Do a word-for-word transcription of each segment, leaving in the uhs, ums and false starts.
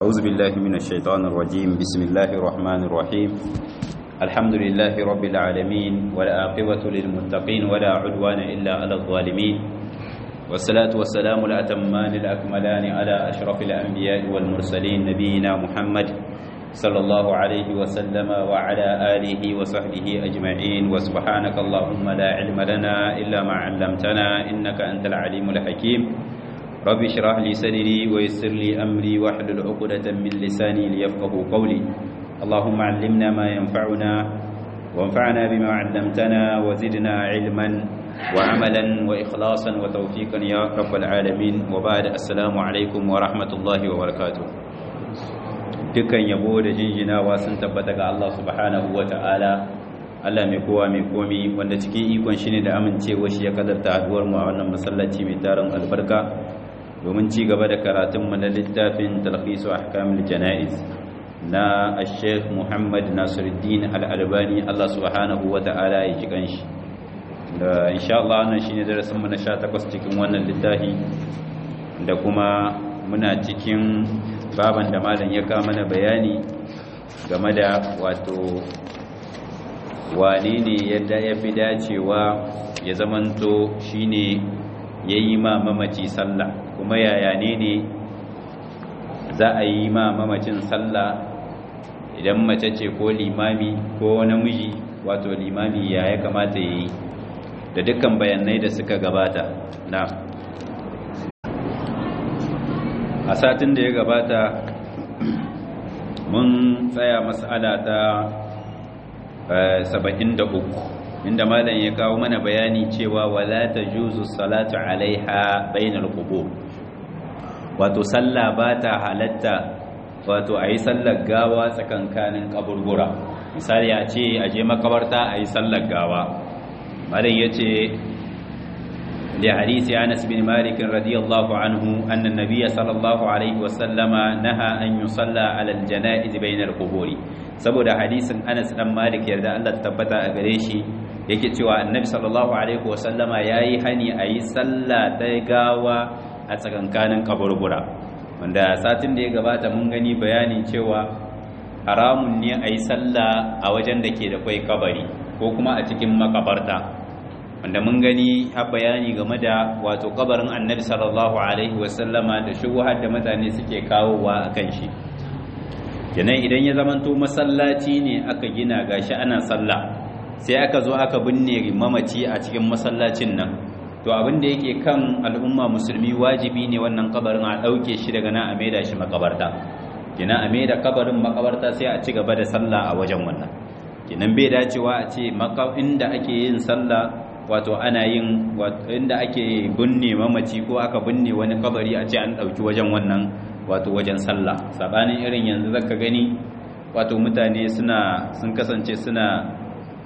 أعوذ بالله من الشيطان الرجيم بسم الله الرحمن الرحيم الحمد لله رب العالمين ولا عاقبة للمتقين ولا عدوان إلا على الظالمين والصلاة والسلام الأتمان الأكملان على أشرف الأنبياء والمرسلين نبينا محمد صلى الله عليه وسلم وعلى آله وصحبه أجمعين وسبحانك اللهم لا علم لنا إلا ما علمتنا إنك أنت العليم الحكيم رب اشرح لي صدري ويسر لي أمري واحلل عقدة من لساني ليفقهوا قولي اللهم علمنا ما ينفعنا وانفعنا بما علمتنا وزدنا علما وعملا وإخلاصا وتوفيقا يا رب العالمين وبعد السلام عليكم ورحمة الله وبركاته dukkan yabo da jinjinawa sun tabbata ga Allah subhanahu ta'ala, Allah mai kowa mai komi wanda cikin ikon shi ne da amincewa shi ya kadarta haduwar mu a wannan masallaci mai tarin albarka domin ci gaba da karatun mu na littafin talqisu ahkamul janaiz na Sheikh Muhammad Nasiruddin Al-Albani, Allah subhanahu ta'ala ya ji kanshi. Da insha Allah wannan shine darasin mu na sha takwas cikin wannan littafi da kuma muna cikin baban da malam ya kama mana bayani game da wato wane ne yadda ya fi dacewa ya zamanto shine yayi ma mamaci sallah, kuma yaya ne ne za a yi ma mamacin sallah idan mace ce ko limami ko namiji, wato limami ya ya kamata yayi da dukkan bayanai da suka gabata. na a satin da ya gabata mun tsaya mas'ala ta saba'in da uku inda malam ya kawo mana bayani cewa wala tajuzu salatu alaiha bainal qubur, wato sallah ba ta halatta wato ayi sallar gawa tsakankanin kaburbura. misali a ce aje makabarta ayi sallar gawa, malam yace لحديث أنس بن مالك رضي الله عنه أن النبي صلى الله عليه وسلم نهى أن يصلى على الجنائز بين القبور. saboda hadisin Anas dan Malik yarda Allah tabbata a gare shi yake cewa Annabi sallallahu alaihi wasallama yayi hani ayi sallah ta gawa a tsakankanin kaburbura, wanda satin da ya gabata mun gani bayani cewa haramun ne ayi sallah a wajen da ke da kai kabari ko kuma a cikin makabarta, wanda mun gani har bayani game da wato kabarin Annabi sallallahu alaihi wasallama da shubuhar da mutane suke kawowa akan shi. kenan idan ya zamanto masallaci ne aka gina gashi ana sallah sai aka zo aka binne mamaci a cikin masallacin nan, to abin da yake kan al'umma musulmi wajibi ne wannan kabarin a dauke shi daga nan a maida shi makabarta. kenan a maida kabarin makabarta sai a ci gaba da sallah a wajen wannan. kenan bai dacewa a ce inda ake yin sallah wato ana yin inda ake binne mamaci ko aka binne wani kabari a ce an dauki wajen wannan wato wajen sallah. sabanin irin yanzu zaka gani wato mutane suna sun kasance suna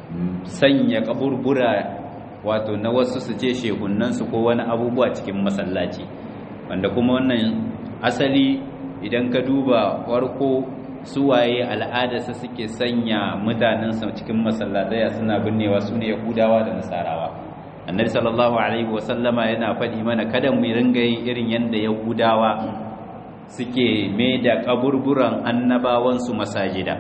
sanya kaburbura wato na wasu su ce shehunan su ko wani abubuwa cikin masallaci, wanda kuma wannan asali idan ka duba farko suwaye al'adarsa suke sanya mutanensa cikin masallataya suna binnewa su ne yahudawa da nasarawa. annabi sallallahu alaihi wasallama yana faɗi mana kada mu ringa yin irin yanda yahudawa suke mai da kaburburan annabawansu masajida.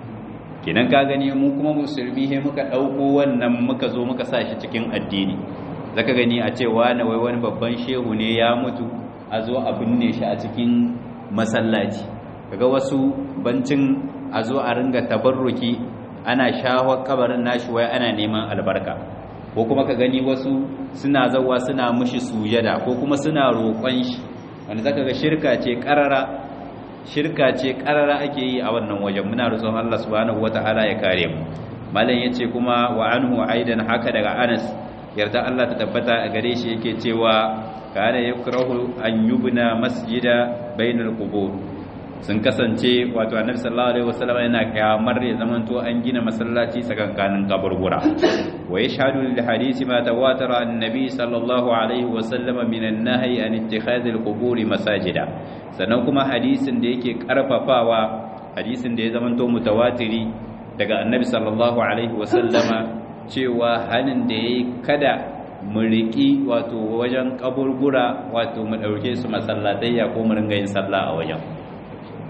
kenan ka gani mu kuma musulmi he muka ɗauko wannan muka zo muka sa shi cikin addini. zaka gani a ce wani wai wani babban shehu ne ya mutu a zo a binne shi a cikin masallaci, kaga wasu bancin a zo a ringa tabarruki ana shawar kabarin nashi wai ana neman albarka, ko kuma ka gani wasu suna zawa suna mushi sujada ko kuma suna roƙon shi, wanda zaka ga shirka ce karara shirka ce karara ake yi a wannan wajen. muna roƙon Allah subhanahu wataala ya kare mu. malam yace kuma wa anhu aidan haka daga Anas yarda Allah ta tabbata a gare shi yake cewa kana yakrahu an yubna masjida bainal qubur, sun kasance wato Annabi sallallahu alaihi wasallam yana kyamar ya zamanto an gina masallaci tsakankanin kaburbura. wa yashhadu lil hadisi ma tawatara annabi sallallahu alaihi wasallam min an-nahy an ittikhadhi al-qubur masajida. sannan kuma hadisin da yake karfafawa hadisin da ya zamanto mutawatiri daga Annabi sallallahu alaihi wasallama cewa hanin da yayi kada mu riki wato wajen kaburbura wato mu dauke su masallatayya ko mu ringa yin sallah a wajen.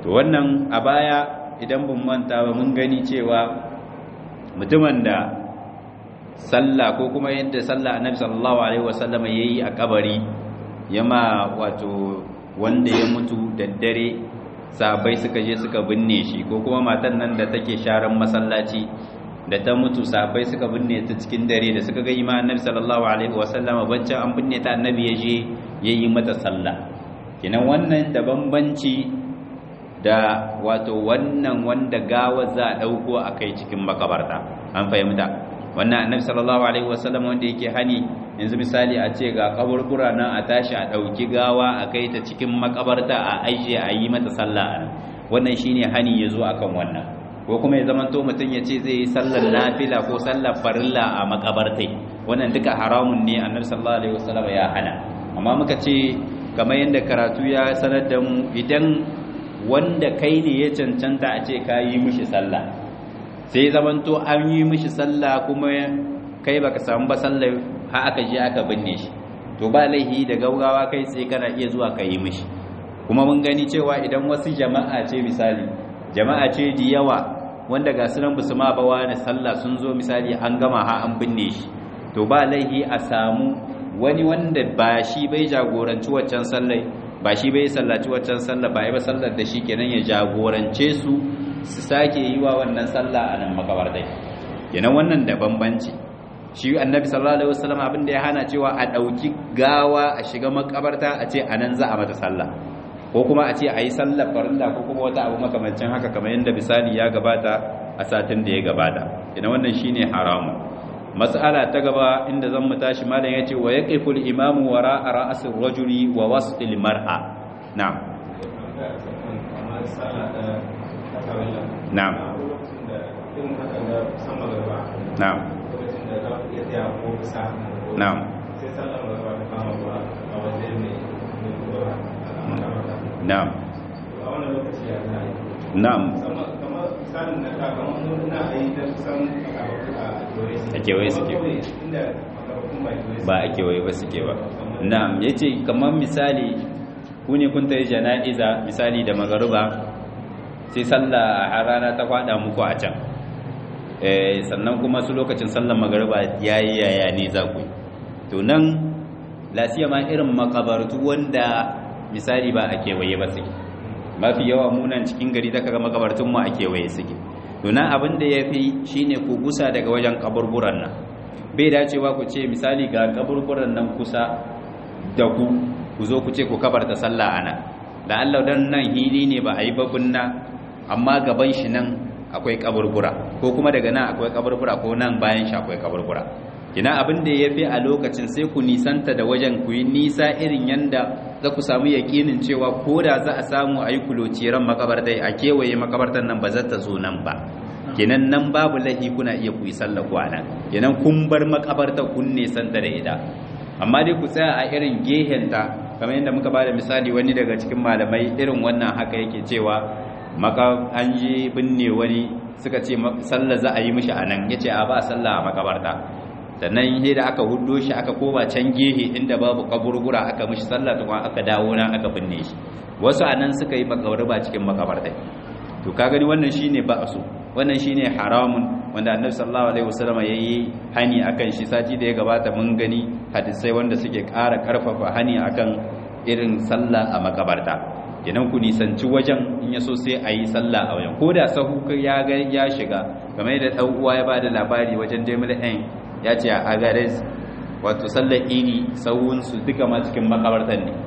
to wannan a baya idan bin manta ba mun gani cewa mutumin da sallah ko kuma yadda sallah annabi sallallahu alaihi wasallam yayi a kabari yama wato wanda ya mutu daddare sahabbai suka je suka binne shi ko kuma matan nan da take sharan masallaci da ta mutu sahabbai suka binne ta cikin dare da suka ga imanin annabi sallallahu alaihi wasallam baccin an binne ta annabi ya je yayi mata sallah kinan wannan da bambanci da wato wannan wanda gawa za a dauko akai cikin makabarta an fahimta wannan annabi sallallahu alaihi wasallam wanda yake hani yanzu misali a ce ga kaburbura nan a tashi a dauki gawa a kai ta cikin makabarta a aije a yi mata sallah wannan shine hani yazo akan wannan ko kuma ya zamanto mutum ya ce zai yi sallar nafila ko sallar farilla a makabartai wannan duka haramun ne annabi sallallahu alaihi wasallam ya hana amma muka ce kamar yadda karatu ya sanar da mu idan wanda kai ne ya cancanta a ce ka yi mishi sallah sai zamanto an yi mishi sallah kuma kai baka samu ba sallah har aka je aka binne shi to ba laihi da gaugawa kai sai kana iya zuwa ka yi mishi kuma mun gani cewa idan wasu jama'a ce misali jama'a ce da yawa wanda ga sunan basu ma ba wani sallah sun zo misali an gama ha an binne shi to ba laihi a samu wani wanda ba shi bai jagoranci waccan sallai ba shi bai sallaci waccan sallah ba ai ba sallar da shi kenan ya jagorance su su sake yi wa wannan sallah a nan makabartai kenan wannan da bambanci shi annabi sallallahu alaihi wasallam abin da ya hana cewa a dauki gawa a shiga makabarta a ce anan za a mata sallah ko kuma a ce a yi sallar farilla ko kuma wata abu makamancin haka kamar yadda misali ya gabata a satin da ya gabata kenan wannan shine haramu mas'ala ta gaba inda zan mu tashi malam yace wa yaqifu al-imamu wara ra'si ar-rajuli wa wasl al-mar'a na'am na'am na'am na'am na'am na'am a kewaye suke ba a kewaye ba suke ba na'am ya ce kamar misali ku ne kun tayi jana'iza misali da magaruba sai sallah a rana ta kwada muku a can sannan kuma su lokacin sallar magaruba ya yi yaya ne za ku to nan lasiya ma irin makabartu wanda misali ba a kewaye ba suke mafi yawa munan cikin gari ta kaga makabartun mu a kewaye suke to nan abin da yafi shine ku gusa daga wajen kaburburan nan bai dacewa ku ce misali ga kaburburan nan kusa da ku ku zo ku ce ku kabarta sallah ana da Allah dan nan hili ne ba a yi babunna amma gaban shi nan akwai kaburbura ko kuma daga nan akwai kaburbura ko nan bayan shi akwai kaburbura kina abin da yafi a lokacin sai ku nisanta da wajen ku yi nisa irin yanda za ku samu yakinin cewa ko da za a samu a yi kulociran makabartai a kewaye makabartar nan ba za ta zo nan ba kenan nan babu lahi kuna iya ku yi sallah kwana kenan kun bar makabarta kun nisanta da ita amma dai ku tsaya a irin gehenta kamar yadda muka bada misali wani daga cikin malamai irin wannan haka yake cewa maka an je binne wani suka ce sallah za a yi mishi anan yace a ba sallah a makabarta sannan sai da aka huddo shi aka koma can gehe inda babu kaburbura aka mishi sallah kuma aka dawo nan aka binne shi wasu anan suka yi makabarba cikin makabartai to ka gani wannan shine ba'su wannan shine haramun wanda annabi sallallahu alaihi wasallam yayi hani akan shi sati da ya gabata mun gani hadisai wanda suke ƙara karfafa hani akan irin sallah a makabarta idan ku nisanci wajen in yaso sai a yi sallah a wajen ko da sahu ya ga ya shiga kamar yadda dan uwa ya bada labari wajen Demil N ya ce a Agares wato sallar idi sahunsu duka ma cikin makabartan ne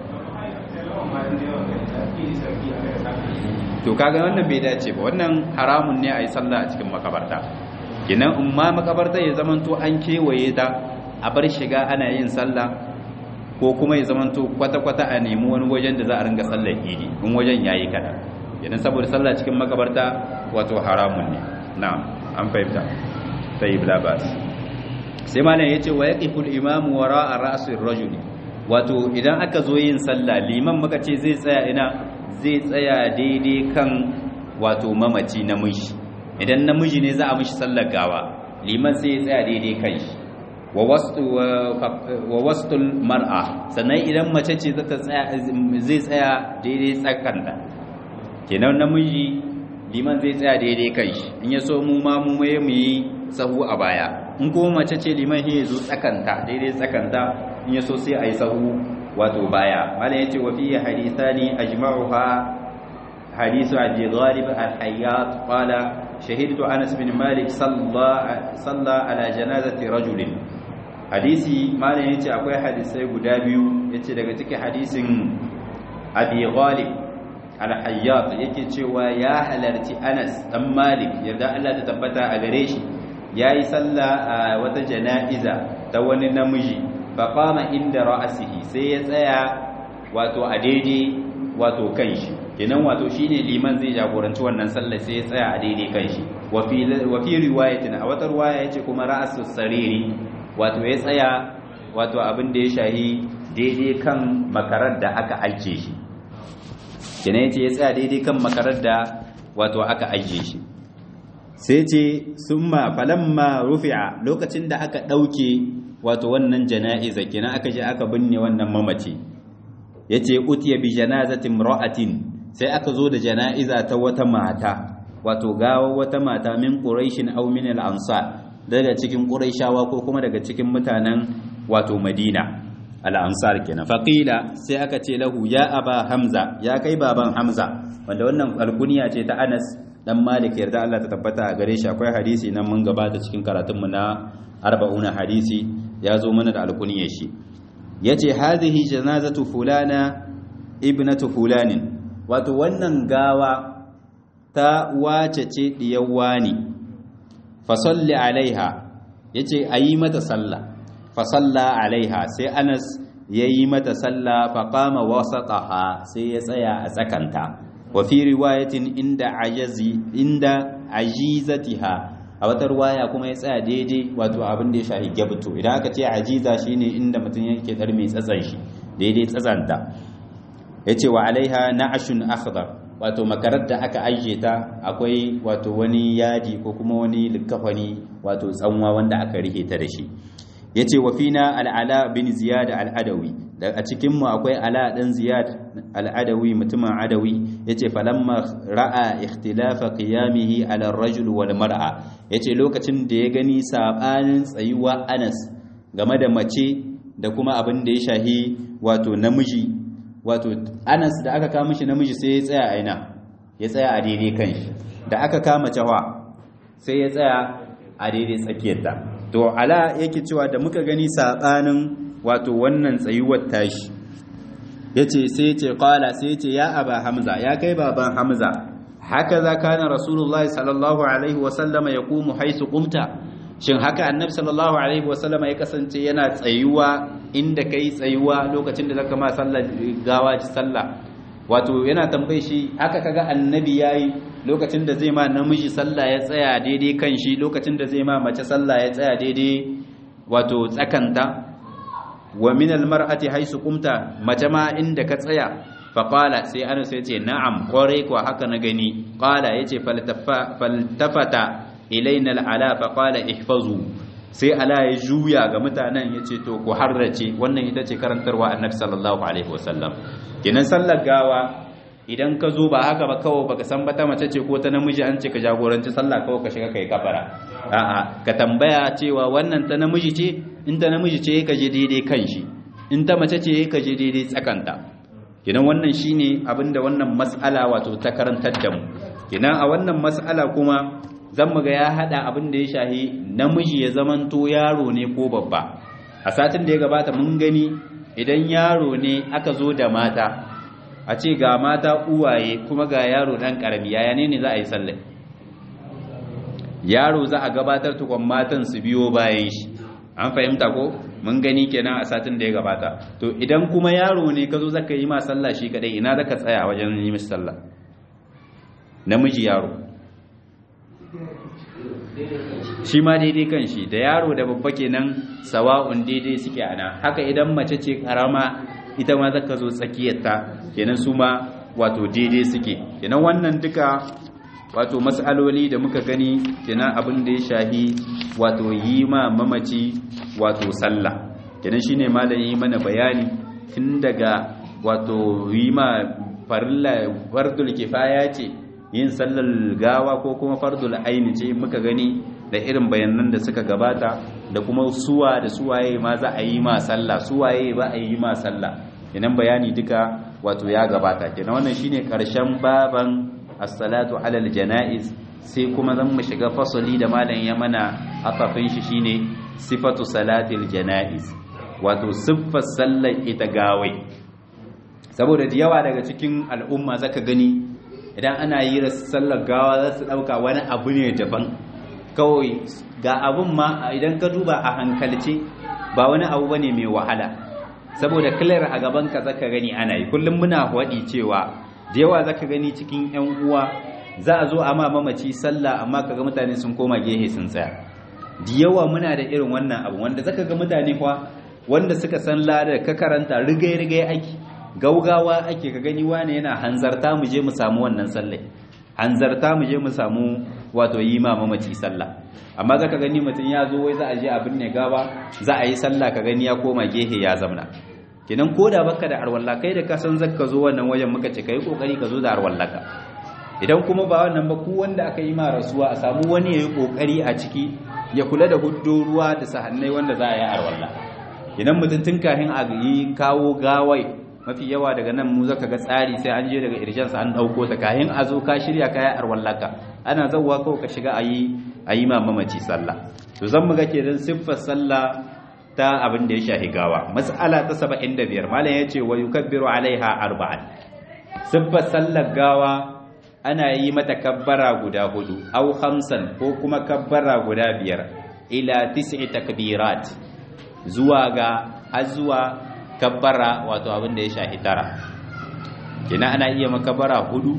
to kaga wannan bai dace ba wannan haramun ne a yi sallah a cikin makabarta kinan umma makabarta ya zamanto an kewaye ta a bar shiga ana yin sallah ko kuma ya zamanto kwata-kwata a nemi wani wajen da za a ringa sallar idi in wajen yayi kada idan saboda sallah cikin makabarta wato haramun ne na'am an fahimta sai blabas sai malam yace wa yaqiful imamu wara'a ra'sir rajuli wato idan aka zo yin sallah liman muka ce zai tsaya ina zai tsaya daidai kan wato mamaci namiji idan namiji ne za a mishi sallar gawa liman sai ya tsaya daidai kan shi wa wastu wa wastul mar'a sannan idan mace ce za ta tsaya zai tsaya daidai tsakanta kenan namiji liman zai tsaya daidai kai shi in ya so mu ma mu mai mu yi sahu a baya in kuma mace ce liman shi ya zo tsakanta daidai tsakanta in ya so sai a yi sahu wato baya malam yace wa fi hadithani ajma'uha hadithu abi ghalib al-hayyat qala shahidtu anas bin malik salla salla ala janazati rajulin hadisi malam yace akwai hadisai guda biyu yace daga cikin hadisin abi ghalib al-hayyat yake cewa ya halarci anas dan malik yarda Allah ta tabbata a gare shi yayi sallah a wata jana'iza ta wani namiji fa qama inda ra'sihi sai ya tsaya wato a daidai wato kanshi kenan wato shine liman zai jagoranci wannan sallah sai ya tsaya a daidai kanshi wa fi wa fi riwayatin a wata riwaya yace kuma ra'sus sariri wato ya tsaya wato abin da ya shahi daidai kan makarar da aka ajiye shi kenan yace ya tsaya daidai kan makarar da wato aka ajiye shi sai ce summa falamma rufi'a lokacin da aka dauke wato wannan jana'iza kenan aka je aka binne wannan mamaci yace utiya bi janazatin imra'atin sai aka zo da jana'iza ta wata mata wato gawa wata mata min quraishin aw min al-ansar daga cikin quraishawa ko kuma daga cikin mutanen wato madina al-ansar kenan faqila sai aka ce lahu ya aba hamza ya kai baban hamza wanda wannan alkuniya ce ta Anas dan Malik yarda Allah ta tabbata a gare shi akwai hadisi nan mun gabata cikin karatunmu na arba'una hadisi ya zo mana da alkuniyar shi yace hadhihi janazatu fulana ibnatu fulanin wato wannan gawa ta wace ce diyawani fa salli alaiha yace ayi mata sallah fa salla alaiha sai Anas yayi mata sallah fa qama wasataha sai ya tsaya a tsakanta wa fi riwayatin inda ajazi inda ajizatiha a wata riwaya kuma ya tsaya daidai wato abin da ya shahi gabto idan aka ce ajiza shine inda mutum yake dar mai tsatsan shi daidai tsatsanta yace wa alaiha na'ashun akhdar wato makarar da aka ajiye ta akwai wato wani yadi ko kuma wani likafani wato tsanwa wanda aka rike ta da shi yace wa fina al-ala bin ziyad al-adawi a cikin mu akwai ala dan ziyad al-adawi mutumin adawi yace falamma ra'a ikhtilafa qiyamihi ala ar-rajul wal mar'a yace lokacin da ya gani sabanin tsayuwa Anas game da mace da kuma abin da ya shahi wato namiji wato Anas da aka kama shi namiji sai ya tsaya aina ya tsaya a daidai kanshi da aka kama cewa sai ya tsaya a daidai tsakiyarta to ala yake cewa da muka gani sabanin wato wannan tsayuwar tashi yace sai yace qala sai yace ya aba hamza ya kai baban hamza haka za kana rasulullahi sallallahu alaihi wasallam yaqumu haisu qumta shin haka annabi sallallahu alaihi wasallam ya kasance yana tsayuwa inda kai tsayuwa lokacin da zaka ma sallar gawa ji sallah wato yana tambaye shi haka kaga annabi yayi lokacin da zai ma namiji sallah ya tsaya daidai kan shi lokacin da zai ma mace sallah ya tsaya daidai wato tsakanta wa min almar'ati haisu qumta mace ma inda ka tsaya fa qala sai Anas ya ce na'am kore ko haka na gani qala yace faltafata ilaina al'ala fa qala ihfazu sai ala ya juya ga mutanen yace to ku harrace wannan ita ce karantarwa annabi sallallahu alaihi wasallam kenan sallar gawa idan ka zo ba haka ba kawai baka san ba ta mace ce ko ta namiji an ce ka jagoranci sallah kawai ka shiga kai kafara a'a ka tambaya cewa wannan ta namiji ce in ta namiji ce ka je daidai kan shi in ta mace ce ka je daidai tsakanta kenan wannan shine abinda wannan mas'ala wato ta karantar da mu kenan a wannan mas'ala kuma zan mu ga ya hada abin da ya shahi namiji ya zamanto yaro ne ko babba a satin da ya gabata mun gani idan yaro ne aka zo da mata a ce ga mata uwaye kuma ga yaro dan karami yaya ne ne za a yi sallah yaro za a gabatar tukun matan su biyo bayan shi an fahimta ko mun gani kenan a satin da ya gabata to idan kuma yaro ne ka zo zaka yi ma sallah shi kadai ina zaka tsaya wajen yi mishi sallah namiji yaro shi ma daidai kan shi da yaro da babba kenan sawa'un daidai suke ana haka idan mace ce karama ita ma zaka zo tsakiyarta kenan su ma wato daidai suke kenan wannan duka wato mas'aloli da muka gani kenan abin da ya shahi wato yi ma mamaci wato sallah kenan shine malami yi mana bayani tun daga wato yi ma farilla fardul kifaya ce yin sallar gawa ko kuma fardul aini ce muka gani da irin bayanan da suka gabata da kuma suwa da suwaye ma za a yi ma sallah suwaye ba a yi ma sallah kenan bayani duka wato ya gabata kenan wannan shine karshen baban as-salatu alal janaiz sai kuma zan mu shiga fasali da malam ya mana atafin shi shine sifatu salatil janaiz wato siffar sallar ita gawai saboda da yawa daga cikin al'umma zaka gani idan ana yi sallar gawa za su dauka wani abu ne daban kawai ga abun ma idan ka duba a hankalce ba wani abu bane mai wahala saboda clear a gaban ka zaka gani ana yi kullum muna wadi cewa da yawa zaka gani cikin ƴan uwa za a zo a ma mamaci sallah amma kaga mutane sun koma gehe sun tsaya da yawa muna da irin wannan abu wanda zaka ga mutane kwa wanda suka san ladar ka karanta rigai rigai ake gaugawa ake ka gani wane yana hanzarta mu je mu samu wannan sallai hanzarta mu je mu samu wato yi ma mamaci sallah amma zaka gani mutum ya zo wai za a je abin ne gawa za a yi sallah ka gani ya koma gehe ya zamna kenan koda baka da arwalla kai da ka san zaka zo wannan wajen muka ce kai kokari ka zo da arwallaka idan kuma ba wannan ba ku wanda aka yi ma rasuwa a samu wani yayi kokari a ciki ya kula da huddo ruwa da sahannai wanda za a yi arwalla idan mutum tun kahin a yi kawo gawai mafi yawa daga nan mu zaka ga tsari sai an je daga irjansa an dauko ta kahin a zo ka shirya kaya arwallaka ana zawwa kawai ka shiga ayi ayi ma mamaci sallah to zan muga kenan siffar sallah ta abin da ya shahi gawa mas'ala ta saba'in da biyar malam yace wa yukabbiru alaiha arba'an siffar sallar gawa ana yi mata kabbara guda hudu aw khamsan ko kuma kabbara guda biyar ila tis'i takbirat zuwa ga azwa kabbara wato abin da ya shahi tara kina ana iya makabbara hudu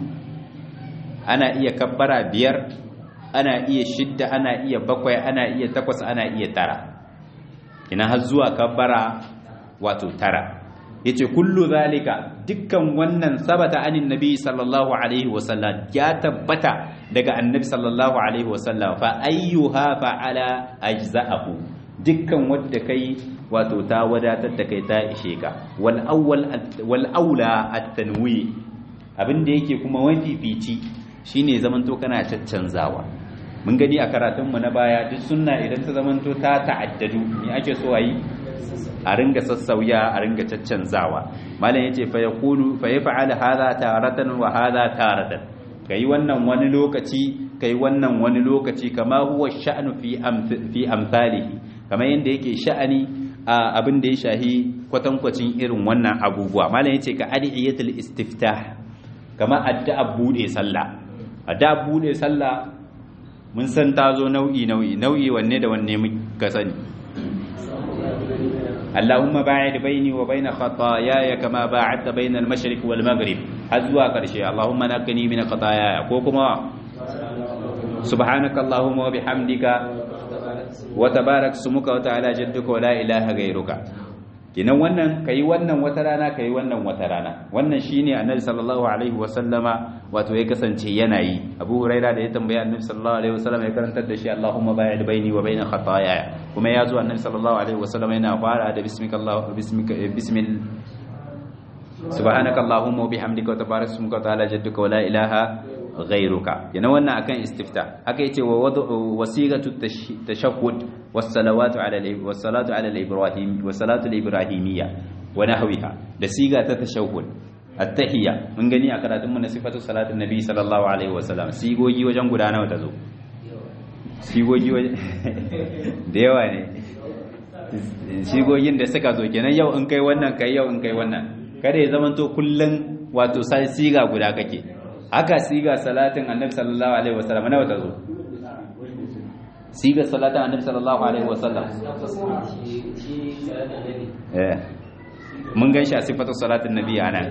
ana iya kabbara biyar ana iya shidda ana iya bakwai ana iya takwas ana iya tara kina har zuwa kabbara wato tara yace kullu zalika dukkan wannan sabata anin nabi sallallahu alaihi wasallam ya tabbata daga annabi sallallahu alaihi wasallam fa ayyuha fa'ala ajza'ahu dukkan wanda kai wato ta wadatar da kai ta ishe ka wal awwal wal aula at-tanwi abinda yake kuma wajibici shine zamanto kana caccanzawa mun gani a karatun mu na baya duk sunna idan ta zamanto ta ta'addadu me ake so ayi a ringa sassauya a ringa caccanzawa malam yace fa yaqulu fa yaf'al hadha taratan wa hadha taratan kai wannan wani lokaci kai wannan wani lokaci kama huwa sha'nu fi fi amsalihi kamar yanda yake sha'ani abin da ya shahi kwatankwacin irin wannan abubuwa malam yace ka adiyatul istiftah kama addu'a bude sallah addu'a bude sallah mun san tazo nau'i nau'i nau'i wanne da wanne muka sani Allahumma ba'id baini wa baina khataayaya kama ba'adta baina al-mashriq wal maghrib azwa karshe Allahumma nakini min khataayaya ko kuma subhanaka Allahumma wa bihamdika wa tabarak smuka wa ta'ala jadduka wa la ilaha ghayruka kinan wannan kai wannan wata rana kai wannan wata rana wannan shine annabi sallallahu alaihi wasallama wato ya kasance yana yi Abu Huraira da ya tambaya annabi sallallahu alaihi wasallama ya karantar da shi Allahumma ba'id baini wa baina khataaya kuma ya zo annabi sallallahu alaihi wasallama yana fara da bismika Allah bismika bismil subhanaka Allahumma wa bihamdika wa tabarak smuka wa ta'ala jadduka wa la ilaha ghayruka yana wannan akan istifta haka yace wa wasigatu tashahhud was salawatu ala was salatu ala al-ibrahim was salatu al-ibrahimiyya wa nahwiha da siga ta tashahhud at-tahiyya mun gani a karatun mu na sifatu salatin nabi sallallahu alaihi wasallam sigogi wajen guda nawa tazo sigogi da yawa ne sigogin da suka zo kenan yau in kai wannan kai yau in kai wannan kada ya zamanto kullun wato sai siga guda kake haka siga salatin annabi sallallahu alaihi wasallam nawa tazo siga salatin annabi sallallahu alaihi wasallam eh mun gan shi a sifatu salatin nabi anan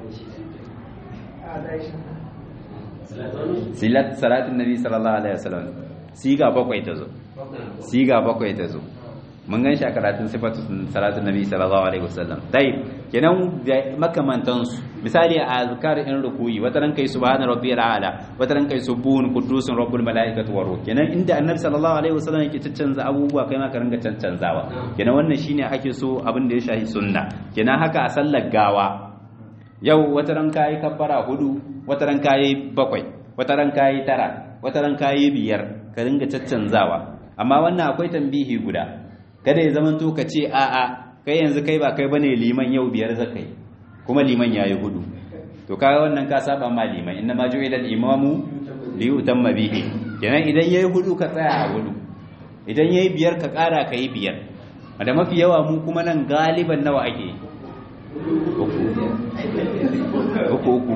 silat salatin nabi sallallahu alaihi wasallam siga bakwai tazo siga bakwai tazo mun gan shi a karatun sifatu salatin nabi sallallahu alaihi wasallam dai kenan makamantan su misali a azkar in rukuyi wata ran kai subhana rabbiyal a'la wata ran kai subuhun qudusun rabbul malaikatu wa ruh kenan inda annabi sallallahu alaihi wasallam yake cancanza abubuwa kai ma ka ringa cancanzawa kenan wannan shine ake so abin da ya shahi sunna kenan haka a sallar gawa yau wata ran kayi kabbara hudu wata ran kayi bakwai wata ran kayi tara wata ran kayi biyar ka ringa caccanzawa amma wannan akwai tambihi guda kada ya zamanto ka ce a'a kai yanzu kai ba kai bane liman yau biyar zakai kuma liman yayi hudu to kaga wannan ka saba ma liman inna ma ju'ila al-imamu li yutamma bihi kenan idan yayi hudu ka tsaya a hudu idan yayi biyar ka kara kai biyar da mafi yawa mu kuma nan galiban nawa ake uku uku uku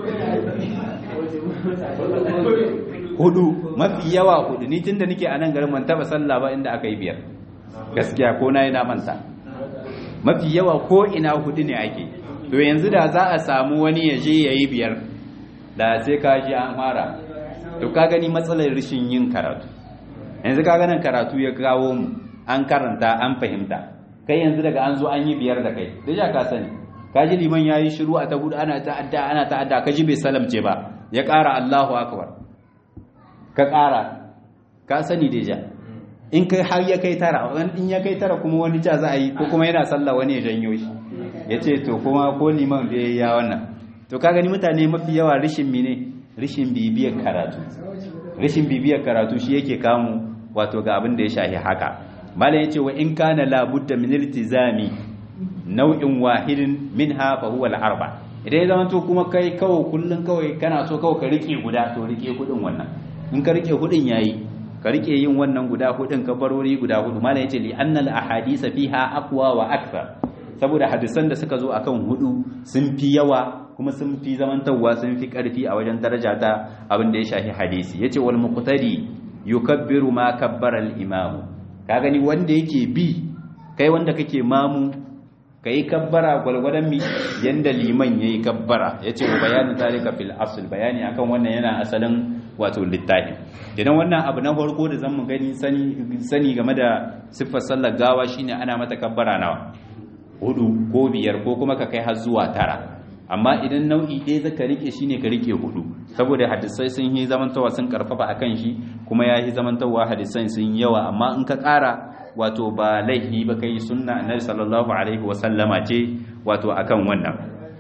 hudu mafi yawa hudu ni tunda nake a nan garin man taba sallah ba inda aka yi biyar gaskiya ko na yana manta mafi yawa ko ina hudu ne ake to yanzu da za a samu wani ya je yayi biyar da sai ka ji an fara to ka gani matsalar rashin yin karatu yanzu ka ganin karatu ya kawo mu an karanta an fahimta kai yanzu daga an zo an yi biyar da kai da ka sani ka ji liman yayi shiru a ta hudu ana ta'adda ana ta'adda ka ji bai salamce ba ya ƙara Allahu akbar ka ƙara ka sani deja in kai har ya kai tara in ya kai tara kuma wani ja za a yi ko kuma yana sallah wani ya janyo shi ya ce to kuma ko liman da ya wannan to ka gani mutane mafi yawa rishin mine rishin bibiyar karatu rishin bibiyar karatu shi yake kamu wato ga abin da ya shahi haka malam yace wa in kana la budda min iltizami nau'in wahidin minha fa huwa al-arba idan ya zama to kuma kai kawai kullun kawai kana so kawai ka rike guda to rike kudin wannan in ka rike hudun yayi ka rike yin wannan guda hudun ka barori guda hudu malam yace li anna al ahadith fiha aqwa wa akthar saboda hadisan da suka zo akan hudu sun fi yawa kuma sun fi zamantawa sun fi karfi a wajen daraja ta abin da ya shafi hadisi yace wal muqtadi yukabbiru ma kabbara al imam ka gani wanda yake bi kai wanda kake mamu kai kabbara gwalgwadan mi yanda liman yayi kabbara yace bayanin zalika fil asl bayani akan wannan yana asalin wato littafi idan wannan abu na farko da zamu gani sani sani game da siffar sallar gawa shine ana mata kabbara nawa hudu ko biyar ko kuma ka kai har zuwa tara amma idan nau'i ɗaya zaka rike shine ka rike hudu saboda hadisai sun yi zamantawa sun karfafa akan shi kuma ya yi zamantawa hadisan sun yawa amma in ka ƙara wato ba laifi ba kai sunna annabi sallallahu alaihi wa sallama ce wato akan wannan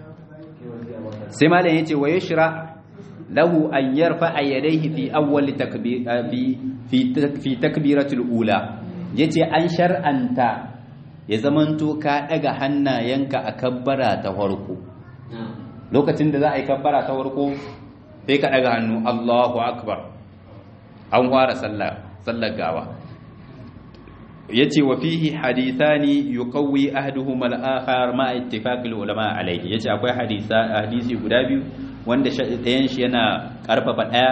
sai malam yace wa yashra lahu an yarfa yadayhi fi awwal takbir fi fi takbiratul ula yace an shar'anta ya zamanto ka daga hannayenka a kabbara ta farko lokacin da za a yi kabbara ta farko sai ka daga hannu Allahu akbar an fara sallah sallar gawa yace wa fihi hadithani yuqawwi ahaduhuma al-akhar ma ittifaq al-ulama alayhi yace akwai hadisa hadisi guda biyu wanda ɗayan shi yana karfafa daya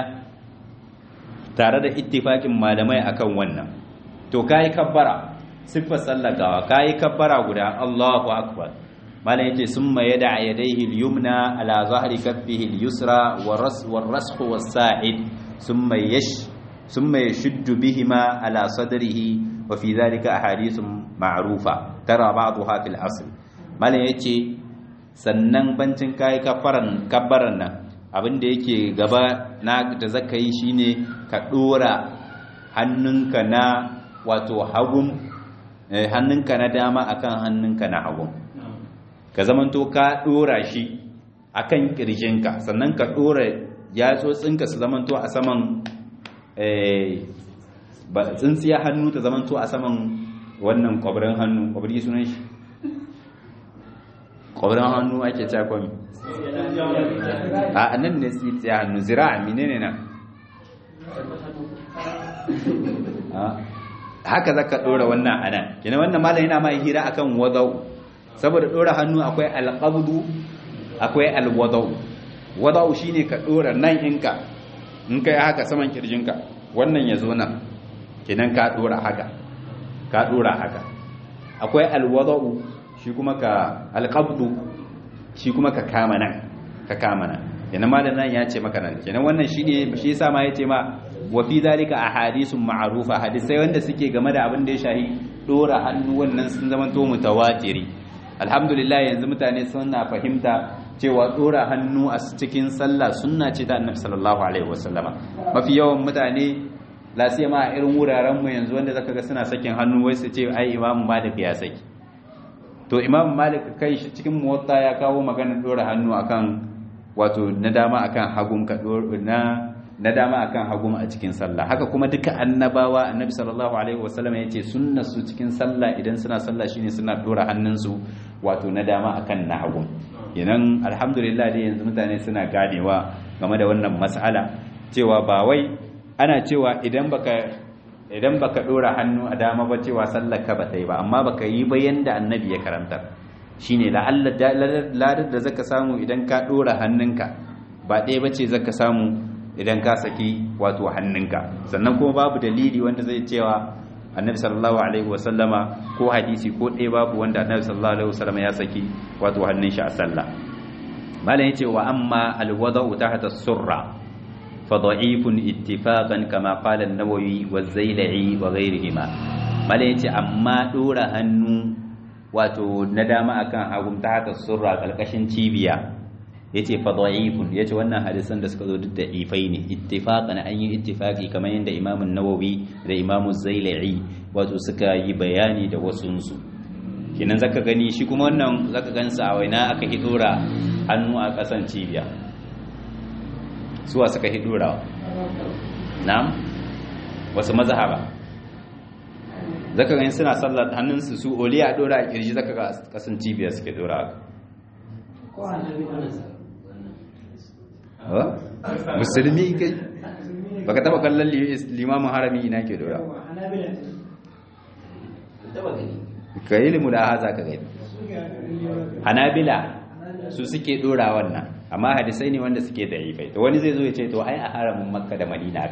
tare da ittifaqin malamai akan wannan to kai kabbara siffar sallar gawa kai kabbara guda Allahu akbar malam yace summa yada yadayhi al-yumna ala zahri kaffihi al-yusra wa ras wa rasх was-sa'id summa yash summa yashuddu bihima ala sadrihi wa fi dhalika ahadithun ma'rufa tara ba'daha fil asl malam yace sannan bancin kai kafaran kabbaran nan abinda yake gaba na da zakai shine ka dora hannunka na wato hagun hannunka na dama akan hannunka na hagun ka zamanto ka dora shi akan kirjinka sannan ka dora yatsotsinka su zamanto a saman eh ba tsintsiya hannu ta zamanto a saman wannan kwabrin hannu kwabri sunan shi kwabrin hannu ake cakwami a nan ne tsintsiya hannu zira'a menene nan haka zaka dora wannan anan kina wannan malam yana mai hira akan wadau saboda dora hannu akwai alqabdu akwai alwadau wadau shine ka dora nan inka in kai haka saman kirjinka wannan yazo nan kinan ka dora haka ka dora haka akwai alwadau shi kuma ka alqabdu shi kuma ka kama nan ka kama nan kenan malam nan ya ce maka nan kenan wannan shine shi yasa ma yace ma wa fi zalika ahadithun ma'rufa hadisai wanda suke game da abin da ya shahi dora hannu wannan sun zama to mutawatiri alhamdulillah yanzu mutane suna fahimta cewa dora hannu a cikin sallah sunna ce ta annabi sallallahu alaihi wasallama mafi yawan mutane la sai ma irin wuraren mu yanzu wanda zaka ga suna sakin hannu wai su ce ai imamu malik ya saki to imam malik kai shi cikin muwatta ya kawo maganar dora hannu akan wato na dama akan hagun ka na na dama akan hagum a cikin sallah. Haka kuma duka annabawa annabi sallallahu alaihi wasallam yace sunnar su cikin sallah idan suna sallah shine suna dora hannunsu wato na dama akan na hagum. Yanan alhamdulillah dai yanzu mutane suna ganewa game da wannan mas'ala cewa ba wai ana cewa idan baka idan baka dora hannu a dama ba cewa sallar ka ba ta yi ba, amma baka yi ba yanda annabi ya karanta shine la'alla ladar da zaka samu idan ka dora hannunka ba ɗaya bace zaka samu idan ka saki wato hannunka. Sannan kuma babu dalili wanda zai cewa annabi sallallahu alaihi wasallama ko hadisi ko ɗaya babu wanda annabi sallallahu alaihi wasallama ya saki wato hannun shi a sallah. malam yace wa amma alwada'u tahta as-surra fa da'ifun ittifaqan kama qala an-nawawi wa az-zailai wa ghayrihima. malam yace amma dora hannu wato na dama akan hagun tahta as-surra kalkashin cibiya yace fa da'ifun yace wannan hadisan da suka zo duk da ifai ne ittifaqan an yi ittifaqi kamar yanda Imam an-Nawawi da Imam az-Zailai wato suka yi bayani da wasun su. Kenan zaka gani shi kuma wannan zaka gansa a waina aka hidora hannu a kasan cibiya suwa suka hidora na'am wasu mazhaba zaka gani suna sallar hannunsu su oliya dora a kirji zaka ga kasan cibiya suke dora ko annabi musulmi kai baka taba kallon limamin harami ina ke dora ka yi limu da haza ka gani hanabila su suke dora wannan, amma hadisai ne wanda suke da ifai. To wani zai zo ya ce to ai a haramin makka da madina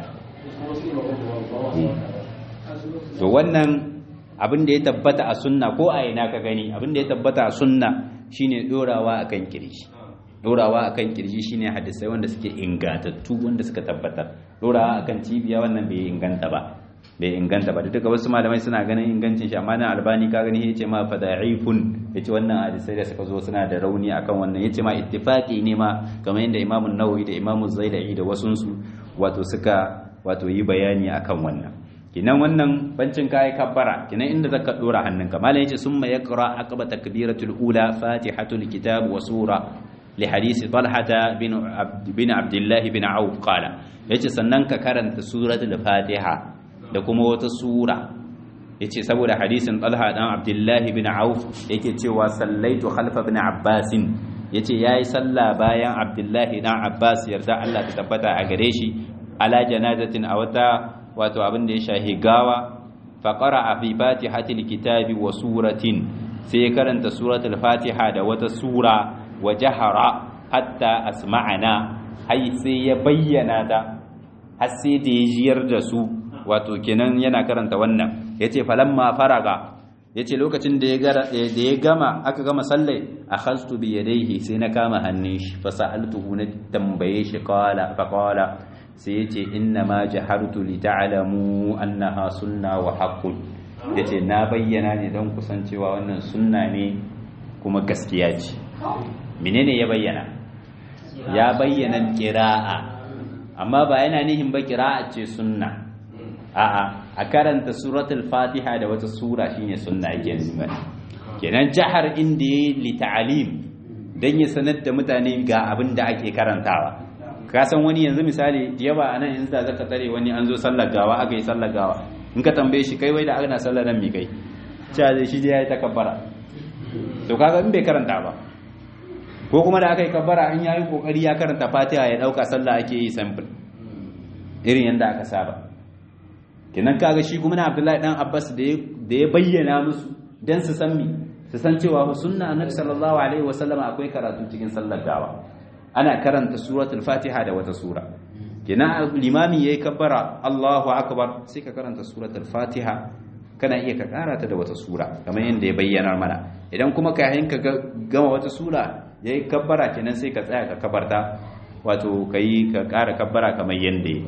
to wannan abin da ya tabbata a sunna ko a ina ka gani abin da ya tabbata a sunna shine dorawa akan kirji dorawa akan kirji shine hadisai wanda suke ingantattu wanda suka tabbatar. Dorawa akan cibiya wannan bai inganta ba bai inganta ba duka wasu malamai suna ganin ingancin shi, amma nan albani ka gani yace ma fada'ifun yace wannan hadisai da suka zo suna da rauni akan wannan, yace ma ittifaqi ne ma kamar yadda Imam an-Nawawi da Imam az-Zailai da wasun su wato suka wato yi bayani akan wannan. kinan wannan bancin kai kabbara kinan inda zaka dora hannunka malam yace summa yaqra aqba takbiratul ula fatihatul kitab wa sura li hadisi talhata bin bin abdullah bin auf qala yace sannan ka karanta suratul fatiha da kuma wata sura yace saboda hadisin talha dan abdullah bin auf yake cewa sallaitu khalfa ibn abbas yace yayi sallah bayan abdullah dan abbas yarda Allah ta tabbata a gare shi ala janazatin a wata wato abin da ya shahi gawa fa qara'a fi fatihatil kitabi wa suratin sai karanta suratul fatiha da wata sura wa jahara hatta asma'ana hay sai ya bayyana ta har sai da ya jiyar da su wato kenan yana karanta wannan yace falamma faraga yace lokacin da ya da ya gama aka gama sallai akhadtu bi yadayhi sai na kama hannun shi fa sa'altuhu na tambaye shi qala fa qala sai yace inna ma jahartu li ta'lamu annaha sunna wa haqqun yace na bayyana ne don kusancewa wannan sunna ne kuma gaskiya ce. Menene ya bayyana? Ya bayyana qira'a, amma ba yana nihin ba qira'a ce sunna. A'a, a karanta suratul Fatiha da wata sura shine sunna yake nuna. Kenan jahar inda yayi li ta'lim dan ya sanar da mutane ga abin da ake karantawa. Ka san wani yanzu misali yawa anan yanzu da zaka tsare wani an zo sallar gawa aka yi sallar gawa in ka tambaye shi kai wai da ana sallar nan mi kai cewa zai shi ya yi takabbara to kaga in bai karanta ba ko kuma da aka yi kabbara in yayi kokari ya karanta Fatiha ya dauka sallah ake yi sample irin yanda aka saba. Kenan kaga shi kuma na Abdullahi dan Abbas da da ya bayyana musu dan su san mi su san cewa sunna Annabi sallallahu alaihi wasallam akwai karatu cikin sallar gawa ana karanta suratul Fatiha da wata sura. Kenan limami yayi kabbara Allahu akbar sai ka karanta suratul Fatiha kana iya ka karata da wata sura kamar yanda ya bayyana mana. Idan kuma ka yayin ka gama wata sura yayi kabbara kenan sai ka tsaya ka kabarta wato kai ka kara kabbara kamar yanda yayi.